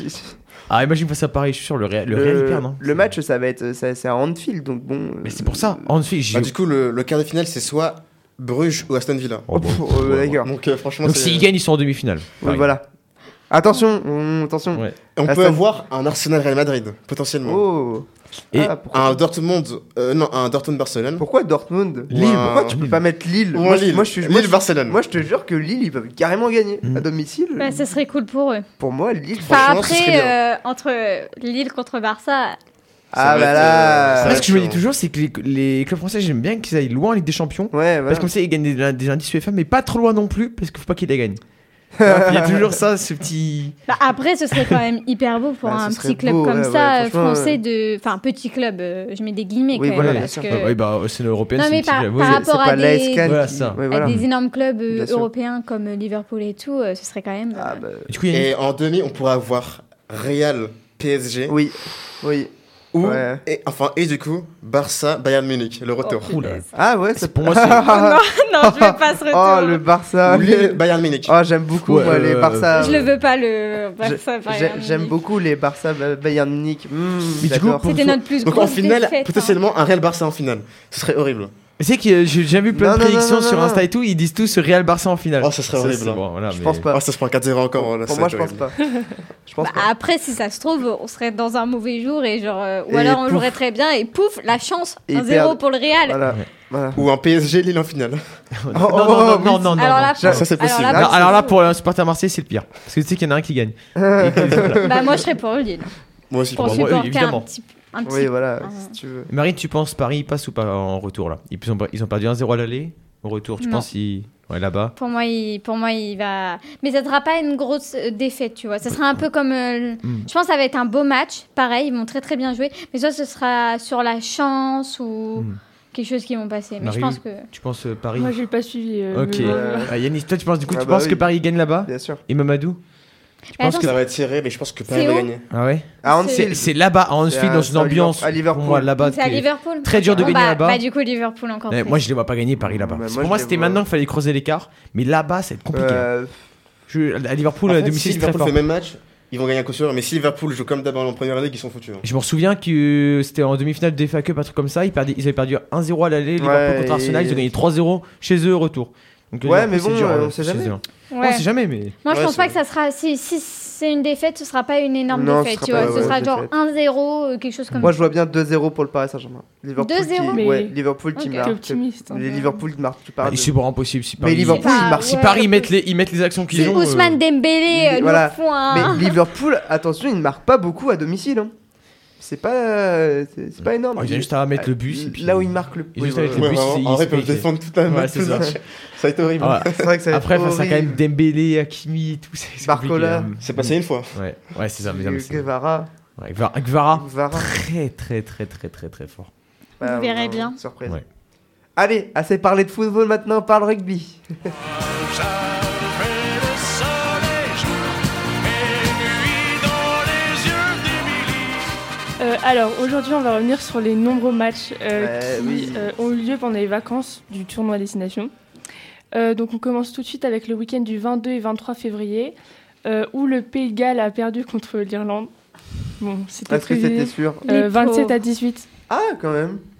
Ah, imagine pas ça pareil, je suis sûr, le Real, le Real, il perd, non le match, ça va être, ça- c'est à Anfield, donc bon. Mais c'est pour ça. Anfield, j'ai. Bah, du coup, le, le quart de finale, c'est soit Bruges ou Aston Villa. Oh, bon. Oh, euh, d'accord. Donc, euh, franchement, Donc c'est- s'ils gagnent, ils sont en demi-finale. Oui, Pareil. voilà. Attention, on- attention. Ouais. on peut Aston- avoir un Arsenal Real Madrid, potentiellement. Oh. Et Ah, pourquoi, Un Dortmund, euh, non, un Dortmund Barcelone. pourquoi Dortmund Lille. Pourquoi tu peux Lille. pas mettre Lille Ou moi, un je- Lille. moi, je suis, moi, Lille je- Barcelone. moi, je te jure que Lille, ils peuvent carrément gagner Mm. à domicile. Bah, ce serait cool pour eux. Pour moi, Lille. Enfin, Franchement, ce serait après, euh, entre Lille contre Barça, Ah va bah être, là. euh, Moi, ce que je me dis chiant. toujours, c'est que les, les clubs français, j'aime bien qu'ils aillent loin en Ligue des Champions. Ouais, voilà. Parce que comme ça, ils gagnent des, des indices UEFA, mais pas trop loin non plus, parce qu'il faut pas qu'ils les gagnent. Il y a toujours ça, ce petit. bah, après, ce serait quand même hyper beau pour Bah, ce un serait petit club beau, comme ouais, ça, ouais, euh, franchement, français ouais. de. Enfin, petit club, euh, je mets des guillemets Oui, quand voilà, même. bien parce sûr. que- Oui, bah, c'est l'européenne, Non, c'est mais une petite par- club. par Oui. rapport c'est à pas l'A S des- Cannes Voilà, qui- ça. ouais, à voilà. des énormes clubs euh, Bien sûr. européens comme euh, Liverpool et tout, euh, ce serait quand même. Ah euh, bah. Du coup, il y a une- Et en demi, on pourrait avoir Real P S G. Oui, oui. Ou, Ouais. et, enfin, et du coup, Barça Bayern Munich, le retour. Oh, Ouh là. Ah ouais, C'est- c'est pour moi, c'est- non, je veux pas ce retour. Oh le Barça. Ou Lille Bayern Munich. Oh j'aime beaucoup Ouais, moi les euh, Barça. Je le veux pas le Barça. J'ai- Bayern J'aime Munich. beaucoup les Barça Ba- Bayern Munich. Mmh, Mais du coup, j'adore. pour- C'était notre plus Donc en grosse finale, défaite, hein. potentiellement un Real Barça en finale. Ce serait horrible. Tu sais que j'ai déjà vu plein Non, de non, non, prédictions non, sur non. Insta et tout, ils disent tous Real Barça en finale. Oh, ça serait horrible, c'est hein. bon, voilà, Je mais- pense pas. Oh, ça se prend quatre zéro encore. Là, Pour ça moi va je être pense horrible. pas. Je pense Bah, pas. après, si ça se trouve, on serait dans un mauvais jour et genre, euh, ou Et alors on pouf. jouerait très bien et pouf, la chance, Et un ils zéro perdent. pour le Real. Voilà. Ouais. Voilà. Ou un P S G Lille en finale. Oh, Non, oh, non, oh, non, oui. non, non, non. alors là, Ça, ça, c'est possible. Alors là, Non, pour- alors là, pour un supporter Marseille, c'est le pire. Parce que tu sais qu'il y en a un qui gagne. bah moi je serais pour Lille. Moi aussi, Pour pour moi, supporter évidemment. un petit, un petit. Oui voilà, Ah. si tu veux. Marine, tu penses Paris passe ou pas en retour là ils ont, ils ont perdu un zéro à l'aller. Au retour, tu Non. penses ils... Ouais, là-bas. Pour moi, il, pour moi, il va. Mais ça ne sera pas une grosse euh, défaite, tu vois. Ça sera un peu comme. euh, Mm. Je pense que ça va être un beau match. Pareil, ils vont très très bien jouer. Mais soit ce sera sur la chance ou Mm. quelque chose qui vont passer. Mais Marie, je pense que. Tu penses euh, Paris Moi, j'ai pas suivi. euh, Ok. le- Euh, Ah, Yannis, toi, tu penses du coup, Ah tu bah penses oui. que Paris gagne là-bas Bien sûr. Et Mamadou Tu Mais penses attends, que. Ça va être serré, mais je pense que Paris C'est va où gagner. Ah ouais À C'est- C'est Anfield. c'est là-bas, à Anfield, C'est à- dans c'est une à ambiance. Liverpool- à Liverpool. Pour moi, là-bas. C'est à qui est- Liverpool. très dur de Bon, gagner bah- là-bas. Bah, du coup, Liverpool encore Ouais, plus. moi, je les vois pas gagner Paris là-bas. Ouais, moi, Pour je moi, les c'était vois. maintenant qu'il fallait creuser l'écart. Mais là-bas, ça va être compliqué. Euh, Je- à Liverpool, En à fait, domicile, si c'est très Liverpool fort. fait le même match, ils vont gagner à coup sûr. Mais si Liverpool joue comme d'abord en première ligue, ils sont foutus. hein. Je me souviens que c'était en demi-finale de F A Cup, un truc comme ça. Ils, perdaient- ils avaient perdu un zéro à l'aller. Liverpool Ouais, contre Arsenal, et- ils ont gagné trois zéro chez eux au retour. Donc, Ouais, Liverpool, mais c'est bon, dur, euh, euh, on sait chez jamais. eux, hein. Ouais. On sait jamais, mais. Moi, je Ouais, pense pas c'est- que ça sera. Si, si c'est une défaite, ce sera pas une énorme Non, ce défaite, sera tu pas- vois. ouais, ce sera ouais, genre défaite. un zéro, euh, quelque chose comme Moi ça. je vois bien deux zéro pour le Paris Saint-Germain. Liverpool deux zéro qui... Mais- Ouais, Liverpool qui Ok. marque. T'es optimiste, hein. Les Liverpool qui marquent, tu parles. Ah, de- C'est pas impossible. Si Mais Paris, Liverpool, Bah, ils marquent. si ouais, Paris ouais. mettent les, ils mettent les actions qu'ils Si ont. Ousmane euh, Dembélé euh, nous voilà. font un. Mais Liverpool, attention, ils ne marquent pas beaucoup à domicile. Hein. C'est pas, euh, c'est c'est pas énorme. Oh, ils ont juste à mettre le bus, et puis- Là où ils marquent le. Ils Oui, juste à mettre voilà. le bus, Ouais, c'est- vraiment, en vrai, ils ils peuvent se payent. défendre tout un Ouais, match. c'est ça. Ça va être horrible. Ah, C'est vrai que ça va être Après, face à quand horrible. même Dembélé, Hakimi et tout. c'est- c'est Barcola. compliqué, hein. C'est passé une fois. Ouais, ouais, c'est ça. Mais non, mais c'est- Guevara. ouais, Gvara- Gvara, Guevara. très, très, très, très, très, très fort. Bah, Vous verrez on- bien. Surprise. Ouais. Allez, assez parlé de football maintenant, on parle rugby. Euh, alors, aujourd'hui, on va revenir sur les nombreux matchs euh, Ouais, qui oui. euh, ont eu lieu pendant les vacances du tournoi Destination. Euh, donc, on commence tout de suite avec le week-end du vingt-deux et vingt-trois février, euh, où le Pays de Galles a perdu contre l'Irlande. Bon, c'était Est-ce que c'était prévu. sûr Euh, Les vingt-sept pauvres. à dix-huit. Ah, quand même.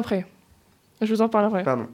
après. Je vous en parle après. Pardon.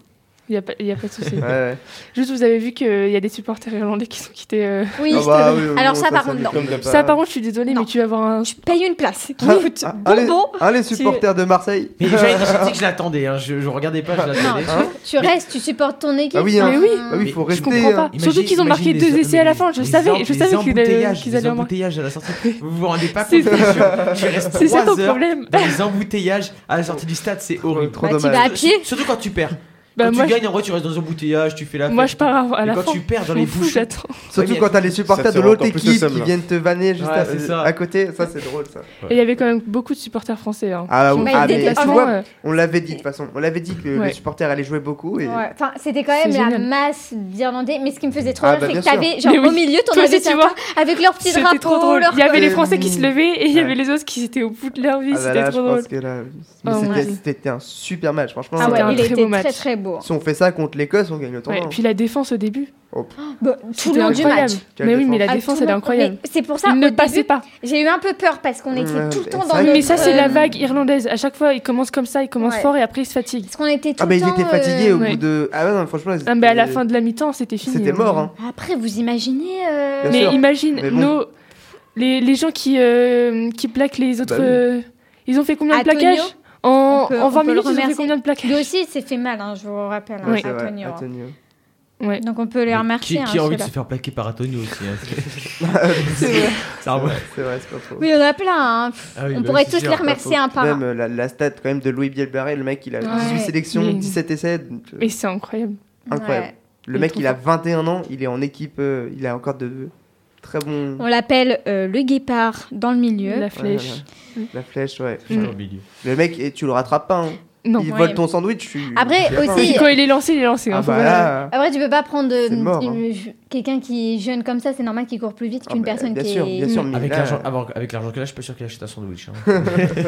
Il n'y a, pas- y a pas de souci. Ouais, ouais. Juste, vous avez vu qu'il y a des supporters irlandais qui sont quittés. euh, Oui, Ah bah oui, oui, alors bon, ça, par contre, nous non. tombe pas. Ça, par contre, je suis désolée, Non. mais tu vas avoir un. Je paye une place. Qui Ah, me coûte ah, allez, bonbon. allez, supporters de Marseille. Mais j'ai j'ai dit que je l'attendais, hein. je, je regardais pas, je Non, l'attendais. tu, tu restes, tu supportes ton équipe. Ah oui, hein. Mais oui. Bah oui, il faut Mais Je rester. comprends pas. hein. Surtout qu'ils ont marqué Imagine deux les- essais à la mais fin. Je les savais, em- je les savais qu'ils allaient, embouteillages, qu'ils les allaient en marquer. embouteillages à la sortie. Vous vous rendez pas C'est compte, tu, tu restes C'est ça ton trois heures problème. dans les embouteillages à la sortie du stade, c'est horrible. Trop Bah, tu dommage. vas à pied. Surtout quand tu perds. Bah, Quand moi, tu je- gagnes, en vrai, tu restes dans les embouteillages, tu fais la moi, fête. je pars à Et la quand fin. tu perds dans Je les m'en fous, bouchons, j'attends. Surtout Ouais, quand t'as les ça supporters te de rend l'autre encore plus le équipe seum, qui là. viennent te vanner juste Ouais, à, c'est ça. à côté, ça c'est drôle ça. Et il y avait quand même beaucoup de supporters français. Hein. Ah, Qui ont oui. fait Ah, des mais tu déplacements, vois, euh, on l'avait dit de toute façon, on l'avait dit que Ouais. les supporters allaient jouer beaucoup. Et... Ouais, enfin, c'était quand C'est même la génial. masse d'Irlandais. Mais ce qui me faisait trop Ah, rire, bah, c'est bien que t'avais, sûr. genre, Mais oui. au milieu, t'en Toi avais aussi, tu certains vois. avec leur petit C'était drapeau. trop drôle. leur Il y avait les Euh, Français qui se levaient et il y ouais. avait les autres qui étaient au bout de leur vie. Ah, bah C'était là, trop je drôle. pense que là, mais Oh, c'était, ouais. c'était un super match, franchement. Ah C'était ouais, un il très était beau match. très très beau. Si on fait ça contre l'Écosse, on gagne le Ouais, tournoi. et puis la défense au début. Oh, Bah, tout C'était le long du incroyable. match. Quelle Mais oui, mais la Ah, défense, tout elle est le long. incroyable. Mais c'est pour ça, Ils au ne début, passaient pas. j'ai eu un peu peur parce qu'on était Ouais, tout le mais temps ça, dans oui, notre... Mais ça, c'est la euh, vague irlandaise. À chaque fois, ils commencent comme ça, ils commencent Ouais. fort et après ils se fatiguent. Parce qu'on était tout Ah, bah le ils temps... étaient fatigués euh, au ouais. bout de. Ah, ouais, non, franchement. Ah, mais à la c'était- fin de la mi-temps, c'était fini. C'était mort, hein. Après, vous imaginez... euh, Bien Mais sûr. imagine, Mais bon. nos... les, les gens qui, euh, qui plaquent les autres. Bah oui. euh, Ils ont fait combien de Antonio, plaquages En, on peut- en on vingt peut le minutes, ils ont fait remercier. combien de plaquages Lui aussi, il s'est fait mal, hein, je vous rappelle, hein, Ouais, c'est vrai, Antonio. Antonio. Ouais. Donc on peut les Mais remercier. Qui, hein, qui a envie de ceux-là. se faire plaquer par Antonio aussi hein, c'est- C'est vrai. c'est un- C'est vrai, c'est pas faux. Oui, il y en a plein. hein. Ah oui, On bah pourrait oui, c'est tous sûr. les remercier un par Même un. euh, la, la stat quand même de Louis Bielbarré, le mec il a Ouais. dix-huit sélections, Mais- dix-sept essais. donc, euh, Mais c'est incroyable. incroyable. Ouais. Le Il est mec trop il a fort. vingt et un ans, il est en équipe, euh, il a encore de très bons. On l'appelle euh, le guépard dans le milieu. La Ouais, flèche. voilà. La flèche, ouais. Putain, Mm. au milieu. Le mec, et tu le rattrapes pas. Hein. Non. Il Ouais. vole ton sandwich. Je suis. Après, je suis d'accord. aussi- Et quand il est lancé, il est lancé. Ah hein, faut bah pas- là. Après, tu peux pas prendre de- C'est mort, une- quelqu'un qui est jeune comme ça, c'est normal qu'il court plus vite Ah qu'une bah, personne bien qui sûr, est. bien sûr, mais Avec là, l'argent avant- avec l'argent que là, je suis pas sûr qu'il achète un sandwich. hein.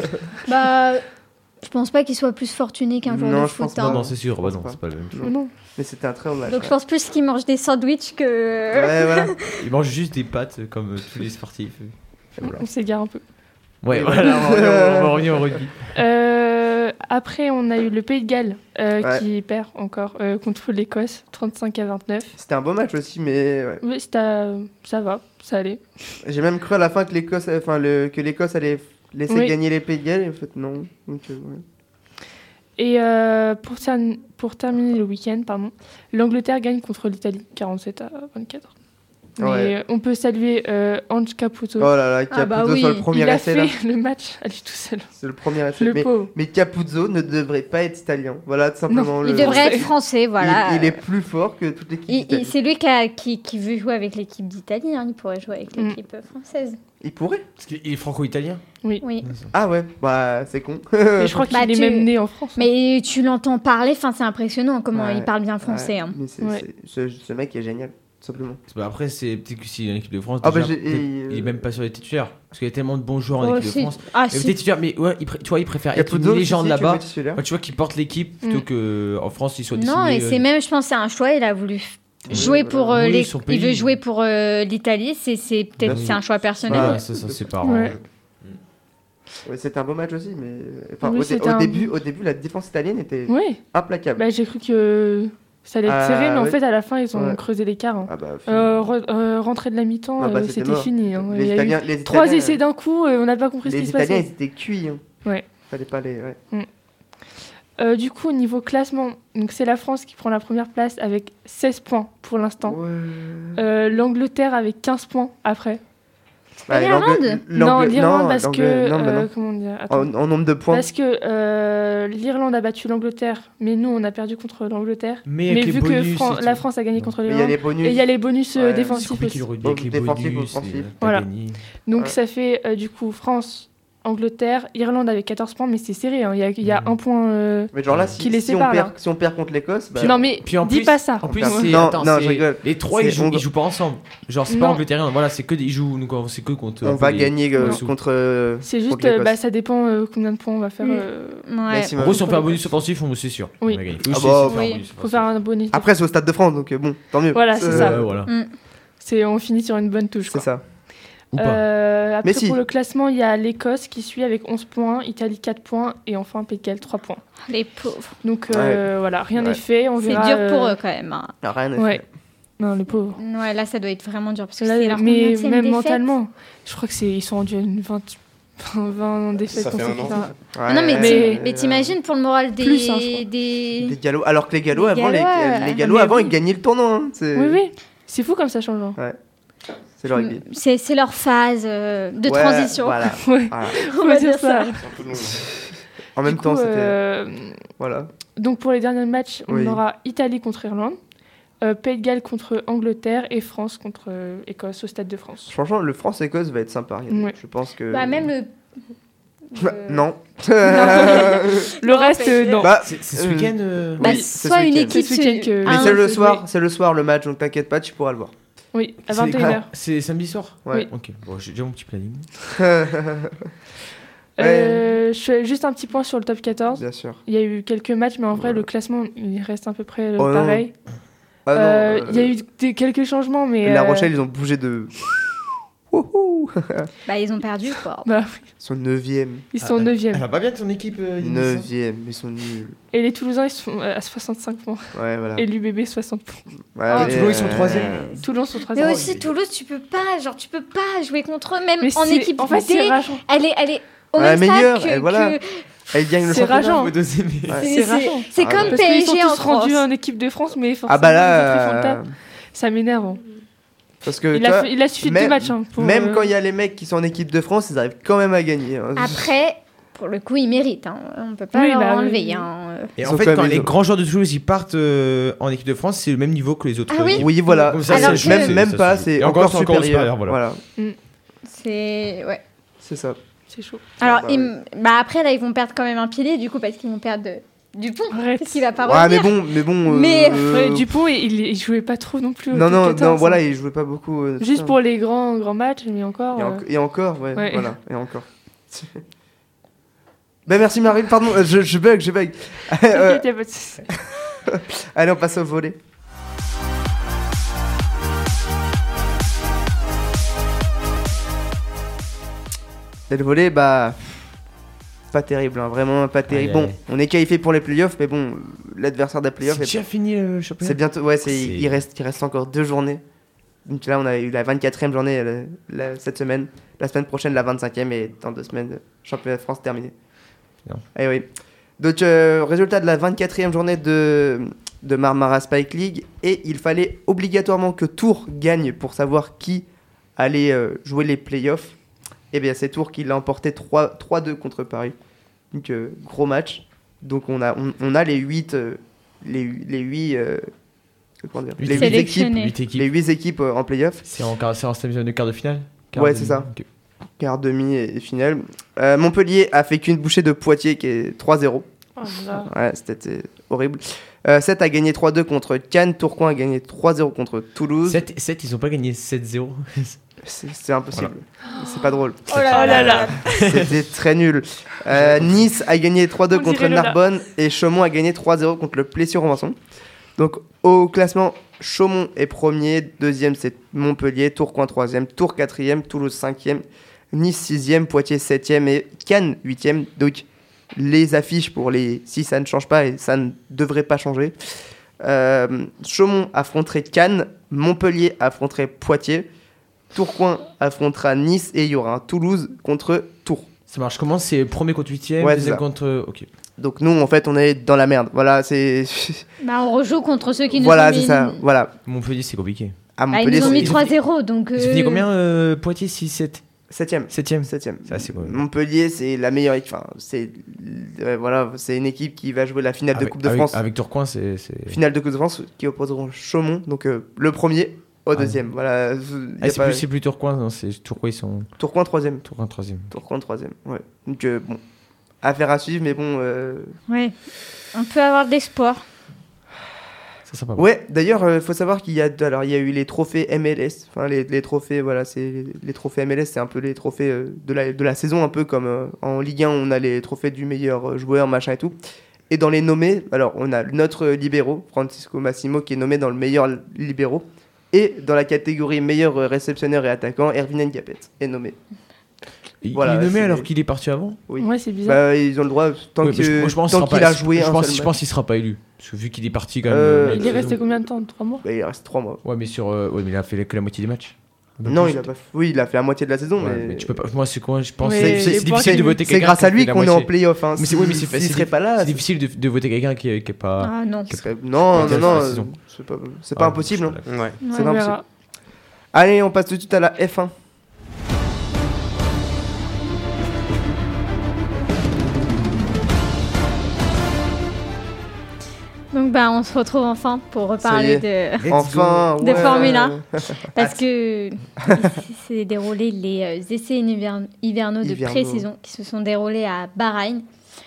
Bah, je pense pas qu'il soit plus fortuné qu'un joueur Non, de je pense foot. pas. hein. Non, non, c'est sûr. je Bah pense non, pas. c'est pas le même. Non. Non. Mais c'était un très bon match. Donc je ouais. pense plus qu'il mange des sandwichs que. Ouais, voilà. Il mange juste des pâtes comme euh, tous les sportifs. Et voilà. On s'égare un peu. Ouais, Oui, voilà, on va revenir- on va revenir au rugby. Euh, après, on a eu le Pays de Galles euh, Ouais. qui perd encore euh, contre l'Écosse, trente-cinq à vingt-neuf. C'était un beau match aussi, mais ouais. Oui, c'était, euh, ça va, ça allait. j'ai même cru à la fin que l'Écosse, enfin le que l'Écosse allait laisser Oui. gagner les Pays de Galles, et en fait non. Donc, euh, ouais. Et euh, pour, ter- pour terminer le week-end, pardon, l'Angleterre gagne contre l'Italie, quarante-sept à vingt-quatre. Mais Ouais. on peut saluer euh, Ange Caputo. Oh là là, Capuzzo Ah bah oui. sur le premier Il a essai fait là. le match à lui tout seul. C'est le premier essai. Le mais, pauvre. mais Capuzzo ne devrait pas être italien. Voilà, tout simplement. Il le... devrait Français. être français, voilà. Il, il est plus fort que toute l'équipe. Il- il- d'Italie. c'est lui qui, a- qui, qui veut jouer avec l'équipe d'Italie. hein. Il pourrait jouer avec Mm. l'équipe euh, française. Il pourrait. Parce qu'il est franco-italien. Oui. Oui. Ah ouais, bah c'est con. Mais je crois qu'il Bah, est tu- même né en France. hein. Mais tu l'entends parler, enfin, c'est impressionnant comment Ouais. il parle bien français. Ouais, hein. mais c'est- Ouais. c'est- ce, ce mec est génial, tout simplement. Bah après, c'est peut-être que s'il est en équipe de France, Ah bah, déjà, j'ai- peut-être- et, il est euh, même pas sur les titulaires. Parce qu'il y a tellement de bons joueurs en Oh, équipe de si. France. Ah, Mais si. peut-être titulaire, mais ouais, il pr- tu vois, il préfère être Capuzzo, une légende si, si, tu là-bas. veux titulaire. Ouais, tu vois, qu'il porte l'équipe plutôt Mm. que en France, il soit Non, dessiné. et c'est euh, même, je pense, c'est un choix. Il a voulu f- jouer voilà. pour euh, Oui, les. son Il pays. veut jouer pour euh, l'Italie. C'est, c'est peut-être, Bien c'est un choix personnel. Bah, Ouais, ça, ça, c'est pas Ouais. Ouais, c'était un beau match aussi, mais enfin, Oui, au, dé- c'était au un- début, au début, la défense italienne était Oui, implacable. bah, j'ai cru que ça allait être Ah, serré, mais en ouais. fait, à la fin, ils ont Ouais. creusé l'écart. hein. Ah bah, Euh, re- euh, rentrée de la mi-temps, Ah bah, euh, c'était c'était mort. fini. hein. les Il y a eu Italiens, les trois Italiens, essais d'un coup, euh, on n'a pas compris ce les qui se Italiens, passait. ils étaient cuits. Hein. Ouais. Fallait pas les. Ouais. Euh, du coup, au niveau classement, donc c'est la France qui prend la première place avec seize points pour l'instant. Ouais. Euh, L'Angleterre avec quinze points après. Bah, l'Irlande l'Angle- Non, l'Angle- l'Irlande non, parce l'Angle- que... non, bah euh, non. comment dire Attends. En, en nombre de points. Parce que euh, l'Irlande a battu l'Angleterre, mais nous, on a perdu contre l'Angleterre. Mais, Mais avec les vu que bonus Fran- et la tout. France a gagné contre Mais il y a l'Irlande. les bonus. Et il y a les bonus euh, Ouais, C'est défensifs compliqué le aussi. rugby Donc, avec les défensif ou bonus. offensif. et, euh, t'as Voilà. gagné. Donc Ouais. ça fait euh, du coup France, Angleterre, Irlande avec quatorze points, mais c'est serré. hein. Il y a, il y a Mhm. un point. euh, Mais genre là, si, Qui les si on, sépare, perd, là. si on perd contre l'Écosse, bah, Non mais Puis en dis plus- pas ça. En plus, perd. c'est. Non, attends, non, c'est- je rigole. Les trois, ils C'est jouent, Hong- ils jouent pas ensemble. Genre, c'est pas Non. Angleterre, voilà, c'est que des- ils jouent, donc c'est que contre. on un peu va les- gagner euh, Ouais. contre. euh, C'est contre juste, euh, l'Écosse. bah, ça dépend euh, combien de points on va faire. Mm. euh, Ouais. Maximum. En gros, si on fait un bonus offensif, on c'est sûr. Oui. On va gagner. Ah Faut bah, aussi faire un oui. bonus faut offensif. faire un bonus. Après, c'est au Stade de France, donc euh, bon, tant mieux. Voilà, c'est Euh, ça. Ouais, voilà. Mm. C'est, on finit sur une bonne touche. C'est Quoi. ça. Ou pas. Euh, après, Mais si. pour le classement, il y a l'Écosse qui suit avec onze points, Italie quatre points et enfin Pays de Galles trois points. Les pauvres. Donc euh, voilà, rien n'est Ouais. fait. On C'est verra, dur euh, pour eux quand même. hein. Ah, rien à Ouais. faire. Non, les pauvres. Ouais, là, ça doit être vraiment dur parce que Là, c'est leur mais combienième même défaite. mentalement, je crois que c'est ils sont rendus à une vingt, vingt défaites Ça fait un an. consécutives. Ouais, non, mais, Mais- t'im- mais t'imagines pour le moral des. Plus, hein, je crois. des... Les Gallois, alors que les Gallois Les avant, les, Gallois, les euh, Gallois mais avant oui. ils gagnaient le tournoi. Hein. C'est... Oui, oui. C'est fou comme ça change. hein. C'est le rugby. C'est, c'est leur phase euh, de Ouais, transition. Voilà. Ouais. Voilà. On va dire ça. C'est un peu long. En même Du temps, coup, c'était. euh, Voilà. Donc pour les derniers matchs, on Oui. aura Italie contre Irlande, euh, Pays de Galles contre Angleterre et France contre euh, Écosse au Stade de France. Franchement, le France-Écosse va être sympa. Ouais. Je pense que. Bah, même le. Bah, le- non. Le Non, reste, P S G. euh, non. Bah, C'est c'est ce euh, week-end euh, Bah, oui, c'est soit ce une week-end. équipe. C'est ce week-end que- Mais Ah, c'est le c'est- soir, oui. c'est le soir le match, donc t'inquiète pas, tu pourras le voir. Oui, à c'est- vingt et une heures. C'est samedi soir Ouais. Ok, bon, j'ai déjà mon petit planning. Euh, je fais juste un petit point sur le top quatorze. Bien sûr. Il y a eu quelques matchs, mais en vrai, Ouais. le classement, il reste à peu près euh, Oh non. pareil. Ah non, Euh, euh, Il y a eu des, quelques changements, mais... La euh, Rochelle, ils ont bougé de. Wouhou. Bah, ils ont perdu, quoi. bah, Ils sont neuvième. ils sont Ah, neuvième. Elle va pas bien ton équipe euh, Yanis, hein neuvième, ils sont nuls. Et les Toulousains, ils sont euh, à soixante-cinq points. Ouais, voilà. Et l'U B B, soixante points. Ouais, Ah, mais, Toulon, ils sont euh, troisième. Toulon sont Mais troisième. aussi, Toulouse, tu peux pas, genre, tu peux pas jouer contre eux, même Mais en c'est- équipe en fait, c'est D. rageant. Elle est, elle est au Ouais, même meilleure, stade que, elle, voilà. que- Elle gagne le C'est championnat. rageant. Faut doser, mais- Ouais. C'est C'est, rageant. c'est Ah comme ouais. Parce qu'ils sont P S G en tous rendus France. en équipe de France, mais forcément, Ah bah les autres, ils font le là. taf. euh, Ça m'énerve. hein. Parce que Il tu a, vois, fait- il a suffi de même- deux matchs. hein, pour, même euh, quand il y a les mecs qui sont en équipe de France, ils arrivent quand même à gagner. hein. Après, pour le coup, ils méritent. Hein. On peut pas Oui, leur bah, enlever. oui. Hein. Et Ils en sont fait, quand quand même les les- grands joueurs de Toulouse ils partent euh, en équipe de France, c'est le même niveau que les autres. Ah oui équipes. Oui, voilà. Comme ça, Alors c'est- que- Même, c'est- même ça pas, se- c'est Et encore, c'est encore supérieur. voilà. Voilà, C'est. Ouais. c'est ça. C'est chaud. Alors, bah, ils ouais. m- bah, après, là, ils vont perdre quand même un pilier, du coup, parce qu'ils vont perdre de- Dupont. Arrête. Parce qu'il va pas Ouais, mais revenir. bon, mais bon. Mais- euh, Ouais, Dupont, il, il jouait pas trop non plus. au Non, top non, non, quatorze, voilà, hein. il jouait pas beaucoup. euh, Juste ça. pour les grands, grands matchs, mais encore. Et, euh, en- et encore, ouais, Ouais. voilà, et encore. Ben merci Marie, pardon, euh, je, je bug, je bug. Euh, T'inquiète, y a pas de souci. allez, on passe au volley. Et le volley, bah. Pas terrible, hein, vraiment pas terrible. Aïe, aïe, Bon, on est qualifié pour les playoffs, mais bon, l'adversaire des C'est playoffs, est- déjà fini le championnat. c'est bientôt. Ouais, c'est, C'est- il, reste, il reste encore deux journées. Donc là, on a eu la vingt-quatrième journée euh, la- cette semaine. La semaine prochaine, la vingt-cinquième, et dans deux semaines, le championnat de France terminé. Non. Eh oui. Donc, euh, résultat de la vingt-quatrième journée de, de Marmara Spike League. Et il fallait obligatoirement que Tours gagne pour savoir qui allait euh, jouer les playoffs. Et bien, c'est Tours qui l'a emporté trois deux contre Paris. Donc, euh, gros match. Donc, on a, on, on a les huit les, les huit, euh, comment dire, Huit les huit sélectionnés. équipes, Huit équipes. les huit équipes euh, en playoff. C'est en, quart- c'est en semi- de quart de finale Quart Ouais, de- c'est ça. Ok. Quart, demi et, et finale. Euh, Montpellier a fait qu'une bouchée de Poitiers qui est trois zéro. Oh là là. Ouais, c'était horrible. Euh, Sète a gagné trois deux contre Cannes. Tourcoing a gagné trois zéro contre Toulouse. sept, sept, ils ont pas gagné sept zéro. C'est c'est impossible. C'est pas drôle. Oh là là là. C'était très nul. Euh, Nice a gagné trois deux On contre dirait Lola. Narbonne. Et Chaumont a gagné trois zéro contre le Plessis-Robinson. Donc au classement, Chaumont est premier. Deuxième, c'est Montpellier. Tourcoing troisième. Tours quatrième. Toulouse cinquième. Nice sixième. Poitiers septième. Et Cannes huitième. Donc les affiches pour les six, ça ne change pas et ça ne devrait pas changer. Euh, Chaumont affronterait Cannes. Montpellier affronterait Poitiers. Tourcoing affrontera Nice et il y aura un Toulouse contre Tours. Ça marche comment? C'est premier contre huitième, Ouais, c'est deuxième ça. contre. Ok. Donc nous, en fait, on est dans la merde. Voilà, c'est... Bah, on rejoue contre ceux qui nous voilà, ont mis. c'est ça. Voilà. Montpellier, c'est compliqué. À Bah, ils Montpellier, nous ont mis c'est trois zéro, donc. Ils ont euh, fini combien euh, Poitiers, six, sept, septième. septième. Septième. Ça, c'est quoi? Montpellier, c'est la meilleure équipe. Enfin, c'est... euh, voilà, c'est une équipe qui va jouer la finale de Avec- Coupe de avec- France. Avec Tourcoing, c'est. c'est- Finale de Coupe de France qui opposeront Chaumont. Donc euh, le premier au Ah. deuxième. Voilà. y a Ah, c'est pas- plus, c'est plus Tourcoing, non, c'est Tourcoing, ils sont. Tourcoing troisième. Tourcoing troisième. Tourcoing troisième. Ouais. Donc euh, bon, affaire à suivre, mais bon. euh, Ouais. On peut avoir de l'espoir. Ça, c'est pas bon. Ouais, d'ailleurs, il faut savoir qu'il y a, alors, il y a eu les trophées M L S. Enfin, les, les trophées, voilà, c'est les, les trophées M L S, c'est un peu les trophées euh, de, la, de la saison, un peu comme euh, en Ligue un, on a les trophées du meilleur euh, joueur, machin et tout. Et dans les nommés, alors, on a notre libéro, Francisco Massimo, qui est nommé dans le meilleur libéro. Et dans la catégorie meilleur réceptionneur et attaquant, Erwin Ndiapet est nommé. Il, Voilà, il est nommé c'est- alors qu'il est parti avant. Oui. Ouais, c'est bizarre. Bah, ils ont le droit tant Ouais, mais je- que- moi, je pense tant qu'il qu'il sera a pas- joué je un pense, seul je match. pense qu'il sera pas élu. Parce que vu qu'il est parti quand même. Euh, euh, Il est la resté saison. combien de temps? Trois mois? Bah, il reste trois mois. Ouais, mais sur. euh, ouais, mais il a fait que la moitié des matchs. Un peu Non, plus. il a pas. Oui, il a fait la moitié de la saison, Ouais, mais. mais tu peux pas. Moi, c'est quoi Je pense. Mais C'est les c'est points difficile de qu'il- voter C'est quelqu'un. grâce qui à a lui fait la qu'on est en moitié. playoff. Hein. Mais c'est oui, mais c'est S'il c'est serait pas là. C'est difficile de, de voter quelqu'un qui, est- qui est pas. Ah non. ce serait- Non, non, Peut-être non. la euh, saison. C'est pas, c'est pas Ah, impossible. je hein. suis pas Ouais. C'est on pas verra. Allez, on passe tout de suite à la F un. Donc bah on se retrouve enfin pour reparler de Let's Enfin, De ouais. Formule un. parce que ici s'est déroulé les euh, essais hiver- hivernaux de Hivernaux. pré-saison qui se sont déroulés à Bahreïn.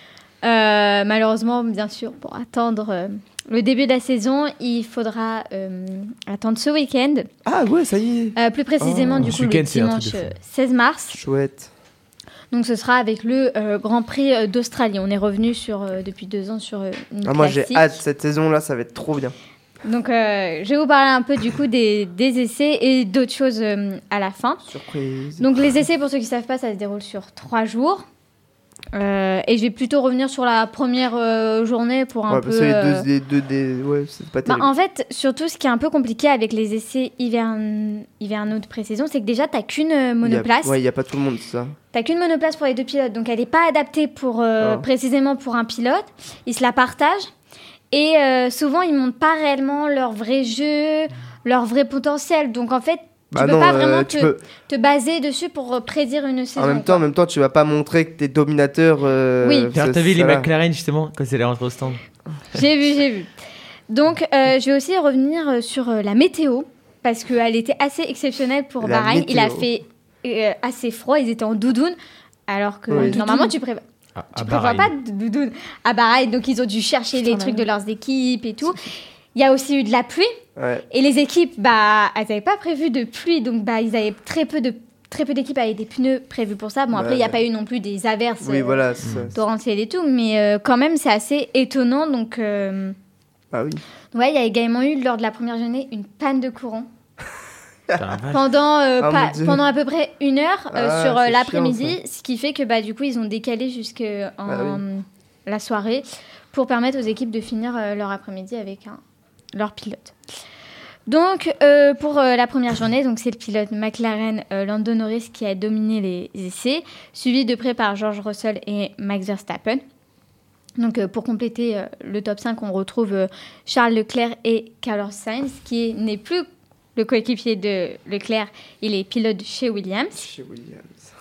Euh, malheureusement, bien sûr, pour attendre euh, le début de la saison, il faudra euh, attendre ce week-end. Ah ouais, ça y est. Euh, plus précisément, Oh. du Ce coup, le week-end, c'est un truc dimanche de fou. euh, seize mars. Chouette. Donc, ce sera avec le euh, Grand Prix euh, d'Australie. On est revenu sur, euh, depuis deux ans sur euh, une Ah, moi, j'ai classique. hâte. Cette saison-là, ça va être trop bien. Donc, euh, je vais vous parler un peu du coup des, des essais et d'autres choses euh, à la fin. Surprise. Donc, les essais, pour ceux qui ne savent pas, ça se déroule sur trois jours. Euh, et je vais plutôt revenir sur la première euh, journée pour un Ouais, peu... parce que les euh, deux, les deux des. Ouais, c'est pas bah, terrible. en fait, surtout, ce qui est un peu compliqué avec les essais hivern... hivernaux de pré-saison, c'est que déjà, tu n'as qu'une euh, Il y a- monoplace. Ouais, il n'y a pas tout le monde, ça. T'as qu'une monoplace pour les deux pilotes, donc elle n'est pas adaptée pour, euh, Ah. précisément pour un pilote. Ils se la partagent. Et euh, souvent, ils ne montrent pas réellement leur vrai jeu, leur vrai potentiel. Donc, en fait, tu Bah peux non, pas euh, vraiment tu te, peux- te baser dessus pour euh, prédire une saison. En même temps, quoi. en même temps, tu vas pas montrer que t'es dominateur. euh, Oui. ça- Alors, t'as vu les ça va. McLaren justement quand c'est les rentrées au stand. J'ai vu, j'ai vu. Donc, euh, je vais aussi revenir euh, sur euh, la météo, parce qu'elle était assez exceptionnelle pour La Bahreïn. Il a météo. fait euh, assez froid, ils étaient en doudoune, alors que Oui. normalement, tu prévois. À, Tu à prévois Bahreïn. pas de doudoune à Bahreïn, donc ils ont dû chercher Putain, les mais trucs oui. de leurs équipes et tout. Il y a aussi eu de la pluie, Ouais. et les équipes, bah, elles n'avaient pas prévu de pluie, donc bah, ils avaient très peu de très peu d'équipes avec des pneus prévus pour ça. Bon, après, il Bah, n'y a pas eu non plus des averses Oui, euh, voilà. c'est ça. torrentielles et tout, mais euh, quand même, c'est assez étonnant. Donc, euh, Ah oui. ouais, il y a également eu, lors de la première journée, une panne de courant. Putain, la vache. Pendant, euh, Ah, pas- mon Dieu. pendant à peu près une heure euh, Ah, sur euh, c'est l'après-midi, chiant, ce qui fait que bah, du coup ils ont décalé jusqu'en Ah la soirée pour permettre aux équipes de finir euh, leur après-midi avec un, leur pilote. Donc euh, pour euh, la première journée, donc c'est le pilote McLaren euh, Lando Norris qui a dominé les essais, suivi de près par George Russell et Max Verstappen. Donc euh, pour compléter euh, le top cinq, on retrouve euh, Charles Leclerc et Carlos Sainz, qui n'est plus le coéquipier de Leclerc, il est pilote chez Williams. Chez Williams.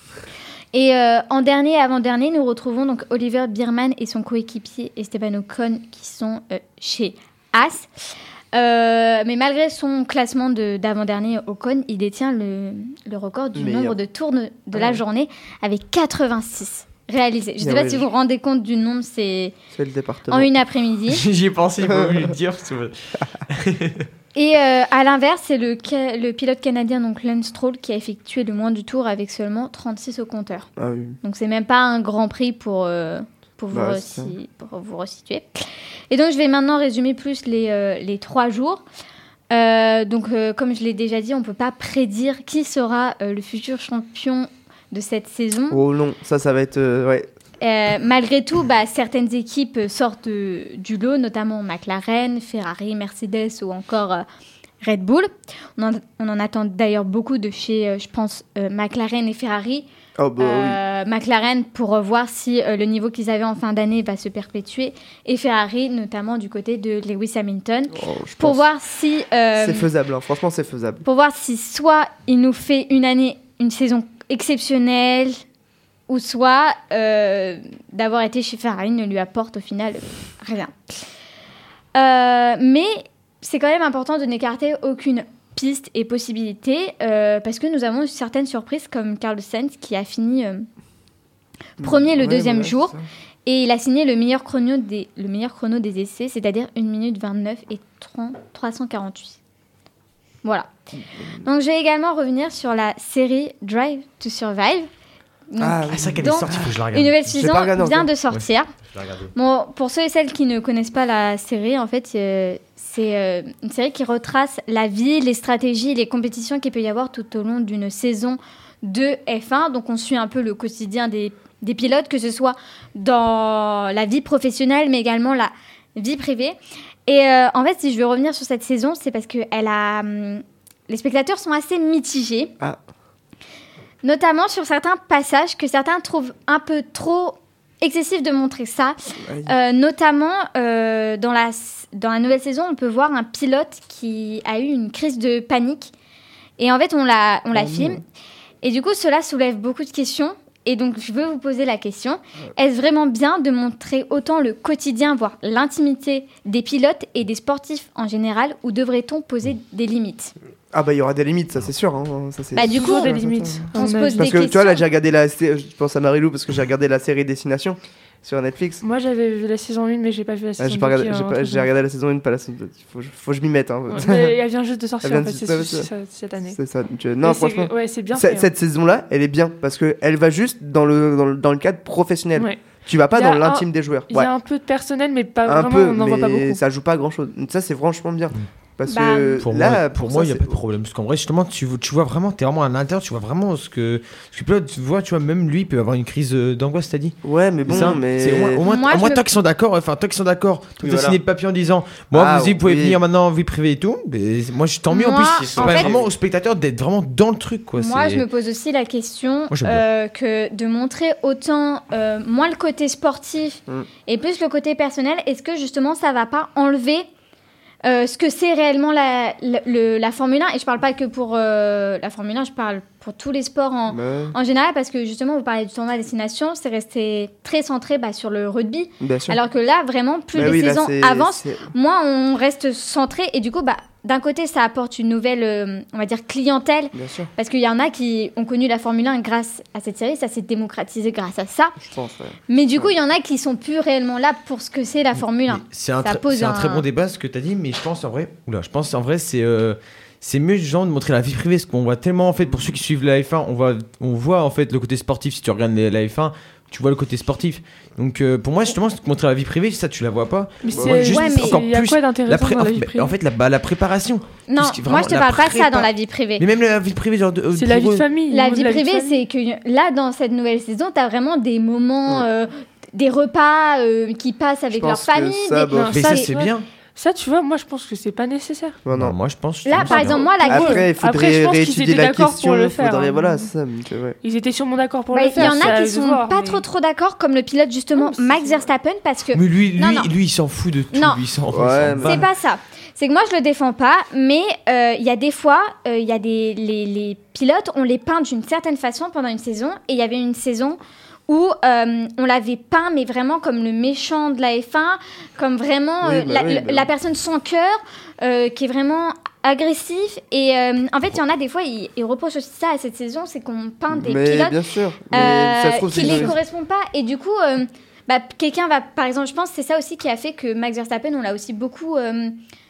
Et euh, en dernier et avant-dernier, nous retrouvons donc Oliver Biermann et son coéquipier Esteban Ocon qui sont euh, chez Haas. Euh, mais malgré son classement de- d'avant-dernier, Ocon, il détient le, le record du Meilleur. nombre de tours de, de Ah la ouais. journée avec quatre-vingt-six réalisés. Je ne sais Ah pas ouais, si je- vous vous rendez compte du nombre, c'est C'est le département. en une après-midi. J'y ai pensé, il faut lui le dire. parce que- Et euh, à l'inverse, c'est le, ca- le pilote canadien, donc Lance Stroll, qui a effectué le moins du tour avec seulement trente-six au compteur. Ah oui. Donc c'est même pas un grand prix pour, euh, pour, vous, Bah, c'est ressi- pour vous resituer. Et donc je vais maintenant résumer plus les, euh, les trois jours. Euh, donc euh, comme je l'ai déjà dit, on ne peut pas prédire qui sera euh, le futur champion de cette saison. Oh non, ça, ça va être. euh, ouais. Euh, malgré tout, bah, certaines équipes sortent de- du lot, notamment McLaren, Ferrari, Mercedes ou encore euh, Red Bull. On en, on en attend d'ailleurs beaucoup de chez, euh, je pense, euh, McLaren et Ferrari. Oh bah Euh, McLaren pour euh, voir si euh, le niveau qu'ils avaient en fin d'année va se perpétuer. Et Ferrari, notamment du côté de Lewis Hamilton, oui. Oh, je pour pense- voir si... euh, C'est faisable, hein. Franchement, c'est faisable. pour voir si soit il nous fait une année, une saison exceptionnelle, ou soit euh, d'avoir été chez Ferrari ne lui apporte au final rien. Euh, mais c'est quand même important de n'écarter aucune piste et possibilité euh, parce que nous avons certaines surprises comme Carlos Sainz qui a fini euh, premier le Ouais, deuxième voilà, jour c'est ça. et il a signé le meilleur chrono des, le meilleur chrono des essais, c'est-à-dire une minute vingt-neuf et trente, trois cent quarante-huit. Voilà. Donc je vais également revenir sur la série Drive to Survive. Donc, Ah, Ah, oui. c'est vrai qu'elle est Donc, sortie, faut que je la une regarde. nouvelle J'ai saison pas regardé vient encore. de sortir. Je vais regarder. Bon, pour ceux et celles qui ne connaissent pas la série, en fait, euh, c'est euh, une série qui retrace la vie, les stratégies, les compétitions qu'il peut y avoir tout au long d'une saison de F un. Donc, on suit un peu le quotidien des, des pilotes, que ce soit dans la vie professionnelle, mais également la vie privée. Et euh, en fait, si je veux revenir sur cette saison, c'est parce que elle a, hum, les spectateurs sont assez mitigés. Ah. Notamment sur certains passages que certains trouvent un peu trop excessif de montrer ça. Euh, notamment, euh, dans, la, dans la nouvelle saison, on peut voir un pilote qui a eu une crise de panique. Et en fait, on la, on la oh filme. Non. Et du coup, cela soulève beaucoup de questions. Et donc, je veux vous poser la question. Est-ce vraiment bien de montrer autant le quotidien, voire l'intimité des pilotes et des sportifs en général, ou devrait-on poser des limites ? Ah bah il y aura des limites, ça c'est sûr. Hein. Ça, c'est bah du coup, des limites. On se pose parce des que, questions. Tu vois, là j'ai regardé la... Je pense à Marilou parce que j'ai regardé la série Destination sur Netflix. Moi j'avais vu la saison un mais j'ai pas vu la saison ah, j'ai, pas deux. regardé, j'ai, pas, j'ai regardé la saison un, pas la saison deux. Faut, faut que je m'y mette. Hein. Ouais, mais elle vient juste de sortir en fait, c'est, c'est, c'est, c'est, cette année. C'est ça. Donc, euh, non, mais franchement, c'est, ouais, c'est bien c'est, fait, cette hein. saison-là, elle est bien parce qu'elle va juste dans le, dans le, dans le cadre professionnel. Ouais. Tu vas pas dans l'intime un, des joueurs. Il ouais. y a un peu de personnel, mais pas un vraiment, peu, on n'en voit pas beaucoup. Mais ça joue pas à grand-chose. Ça, c'est franchement bien. Parce bah, que pour là, moi, pour, pour moi, il ça, n'y a pas de problème. Parce qu'en vrai, justement, tu, tu vois vraiment, t'es vraiment à l'intérieur, tu vois vraiment ce que. Ce que tu vois, tu vois, même lui, il peut avoir une crise d'angoisse, t'as dit. Ouais, mais bon, ça, mais. C'est au moins, au moins, moi, au moins me... tant qu'ils sont d'accord, enfin, tant qu'ils sont d'accord, tu oui, as voilà. signé le papier en disant, moi, ah, vous y pouvez oui. venir maintenant, vie privée et tout. Mais moi, je tant mieux. Moi, en plus, c'est en pas fait, vraiment au spectateur d'être vraiment dans le truc, quoi. Moi, c'est... je me pose aussi la question moi, euh, que de montrer autant, euh, moins le côté sportif mm. et plus le côté personnel. Est-ce que justement, ça va pas enlever Euh, ce que c'est réellement la, la, le, la Formule un, et je parle pas que pour euh, la Formule un, je parle pour tous les sports en, ouais. en général, parce que justement, vous parlez du tournoi à destination, c'est resté très centré bah, sur le rugby, alors que là, vraiment, plus bah les oui, saisons là, avancent, c'est... moins on reste centré, et du coup, bah, d'un côté, ça apporte une nouvelle, euh, on va dire, clientèle, parce qu'il y en a qui ont connu la Formule un grâce à cette série, ça s'est démocratisé grâce à ça. Je pense, ouais. Mais du coup, il y en a qui sont plus réellement là pour ce que c'est la Formule un. C'est un, tr- c'est un, un très bon débat ce que tu as dit, mais je pense en vrai, oula, je pense en vrai c'est euh, c'est mieux genre de montrer la vie privée, parce qu'on voit tellement en fait pour ceux qui suivent la F un, on voit on voit en fait le côté sportif. Si tu regardes la F un, tu vois le côté sportif. Donc euh, pour moi justement, montrer la vie privée, ça tu la vois pas. Mais c'est ouais, juste ouais, mais encore il y a plus quoi d'intéressant pré- dans la vie privée ? En fait la, bah, la préparation. Non, moi je te parle pas de ça dans la vie privée. Mais même la vie privée genre de, euh, c'est la vie de famille. La vie la privée, vie c'est que là dans cette nouvelle saison, t'as vraiment des moments, ouais. euh, des repas euh, qui passent avec leur famille. Ça, des... bon. non, mais ça, ça c'est bien. Ça, tu vois, moi je pense que c'est pas nécessaire. Non, non. Moi je pense. Là, par exemple, moi, la Après, il faudrait Après, je pense réétudier qu'ils étaient la d'accord question. pour le faire. Faudrait, hein. voilà, ça, c'est vrai. Ils étaient sûrement d'accord pour bah, le faire. Il y en a qui sont voir, pas mais... trop trop d'accord, comme le pilote justement non, Max Verstappen, parce que. Mais lui, lui, non, non. lui, il s'en fout de tout. Non. Lui, il s'en, ouais, il s'en c'est pas ça. C'est que moi je le défends pas, mais il euh, y a des fois, il euh, y a des les, les pilotes, on les peint d'une certaine façon pendant une saison, et il y avait une saison où euh, on l'avait peint, mais vraiment comme le méchant de la F un, comme vraiment oui, euh, bah la, oui, la, bah la personne sans cœur, euh, qui est vraiment agressif. Et euh, en fait, il y en a des fois, ils, ils reprochent aussi ça à cette saison, c'est qu'on peint des mais pilotes bien sûr, mais euh, ça se trouve, qui ne les correspondent pas. Et du coup, euh, bah, quelqu'un va, par exemple, je pense que c'est ça aussi qui a fait que Max Verstappen, on l'a aussi beaucoup, euh,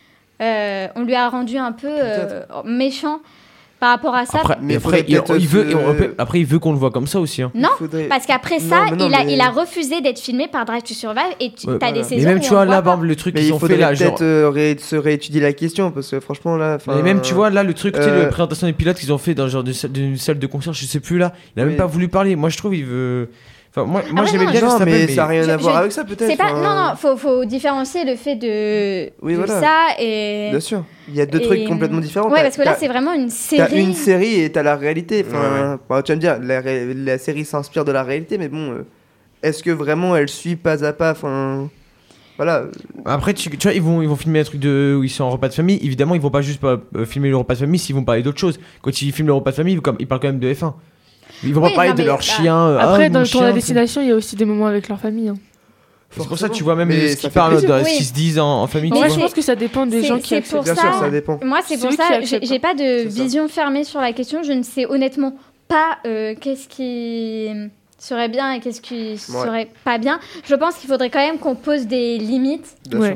euh, on lui a rendu un peu euh, méchant. Par rapport à ça, après, mais après, il, il veut, se... après, il veut qu'on le voit comme ça aussi. Hein. Non, faudrait... parce qu'après ça, non, non, il, a, mais... il a refusé d'être filmé par Drive to Survive et tu ouais, as voilà. des saisons. Mais même, tu vois, là, voit le truc mais qu'ils il ont fait là. peut-être genre... euh, ré- se réétudier la question parce que franchement, là. Mais même, tu vois, là, le truc, tu sais, euh... la présentation des pilotes qu'ils ont fait dans genre d'une salle de concert, je sais plus là, il a oui. même pas voulu parler. Moi, je trouve, il veut. Enfin, moi, moi ah je l'aimais bien, non, mais, mais ça n'a rien je, à voir je, avec ça, peut-être. C'est pas, enfin... Non, non, faut, faut différencier le fait de, oui, de voilà. ça et. Bien sûr, il y a deux et... trucs complètement différents. Ouais, parce que là, c'est vraiment une série. T'as une série et t'as la réalité. Enfin, ouais, ouais. Bah, tu vas me dire, la, ré... la série s'inspire de la réalité, mais bon, euh, est-ce que vraiment elle suit pas à pas, enfin. Voilà. Après, tu, tu vois, ils vont, ils vont filmer un truc de, où ils sont en repas de famille. Évidemment, ils vont pas juste pas, euh, filmer le repas de famille s'ils vont parler d'autre chose. Quand ils filment le repas de famille, ils, comme, ils parlent quand même de F un. Ils vont oui, pas parler non, de leur bah, chien. Euh, après, ah, dans le tour de la chien, destination, il y a aussi des moments avec leur famille. Hein. C'est pour ça que tu vois même mais ce qu'ils parlent, de, oui. ce qu'ils se disent en, en famille. Moi, ouais, je pense que ça dépend des gens qui acceptent. Bien ça, sûr, ça dépend. Moi, c'est pour ça, j'ai, j'ai pas de c'est vision ça. fermée sur la question. Je ne sais honnêtement pas euh, qu'est-ce qui serait bien et qu'est-ce qui ouais. serait pas bien. Je pense qu'il faudrait quand même qu'on pose des limites. Bien ouais. sûr.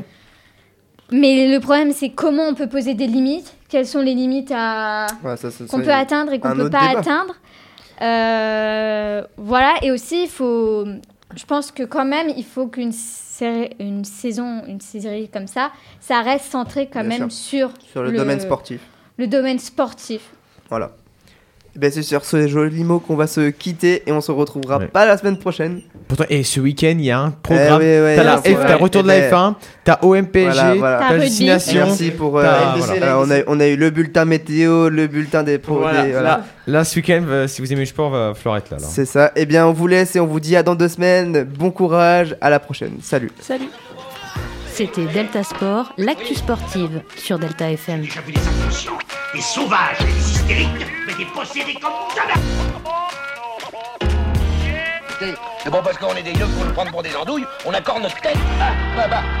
Mais le problème, c'est comment on peut poser des limites. Quelles sont les limites à... ouais, ça, ça, qu'on peut atteindre et qu'on peut pas débat. atteindre. Euh, voilà, et aussi il faut je pense que quand même, il faut qu'une série, une saison, une série comme ça, ça reste centré quand Bien même sur, Sur le, domaine sportif. Le domaine sportif. Voilà. Eh ben, c'est sur ce joli mot qu'on va se quitter et on se retrouvera Ouais. pas la semaine prochaine. Pourtant, et ce week-end, il y a un programme. Eh oui, ouais, t'as, il y a la un F, t'as le programme. retour de Eh la ben, F un, t'as O M P S G, Voilà, voilà. T'as t'as rugby. Destination. Merci pour. euh, T'as- euh, voilà. on, a, on a eu le bulletin météo, le bulletin des pro. Voilà, des- voilà. Là, là, ce week-end, euh, si vous aimez le sport, va falloir être là. là. C'est ça. Eh bien, on vous laisse et on vous dit à dans deux semaines. Bon courage, à la prochaine. Salut. Salut. C'était Delta Sport, l'actu sportive sur Delta F M. J'ai déjà vu des inconscients, des sauvages et des hystériques, mais des possédés comme jamais. C'est bon parce qu'on est des yeux pour nous prendre pour des andouilles, on accorde notre tête. Ah, bah, bah.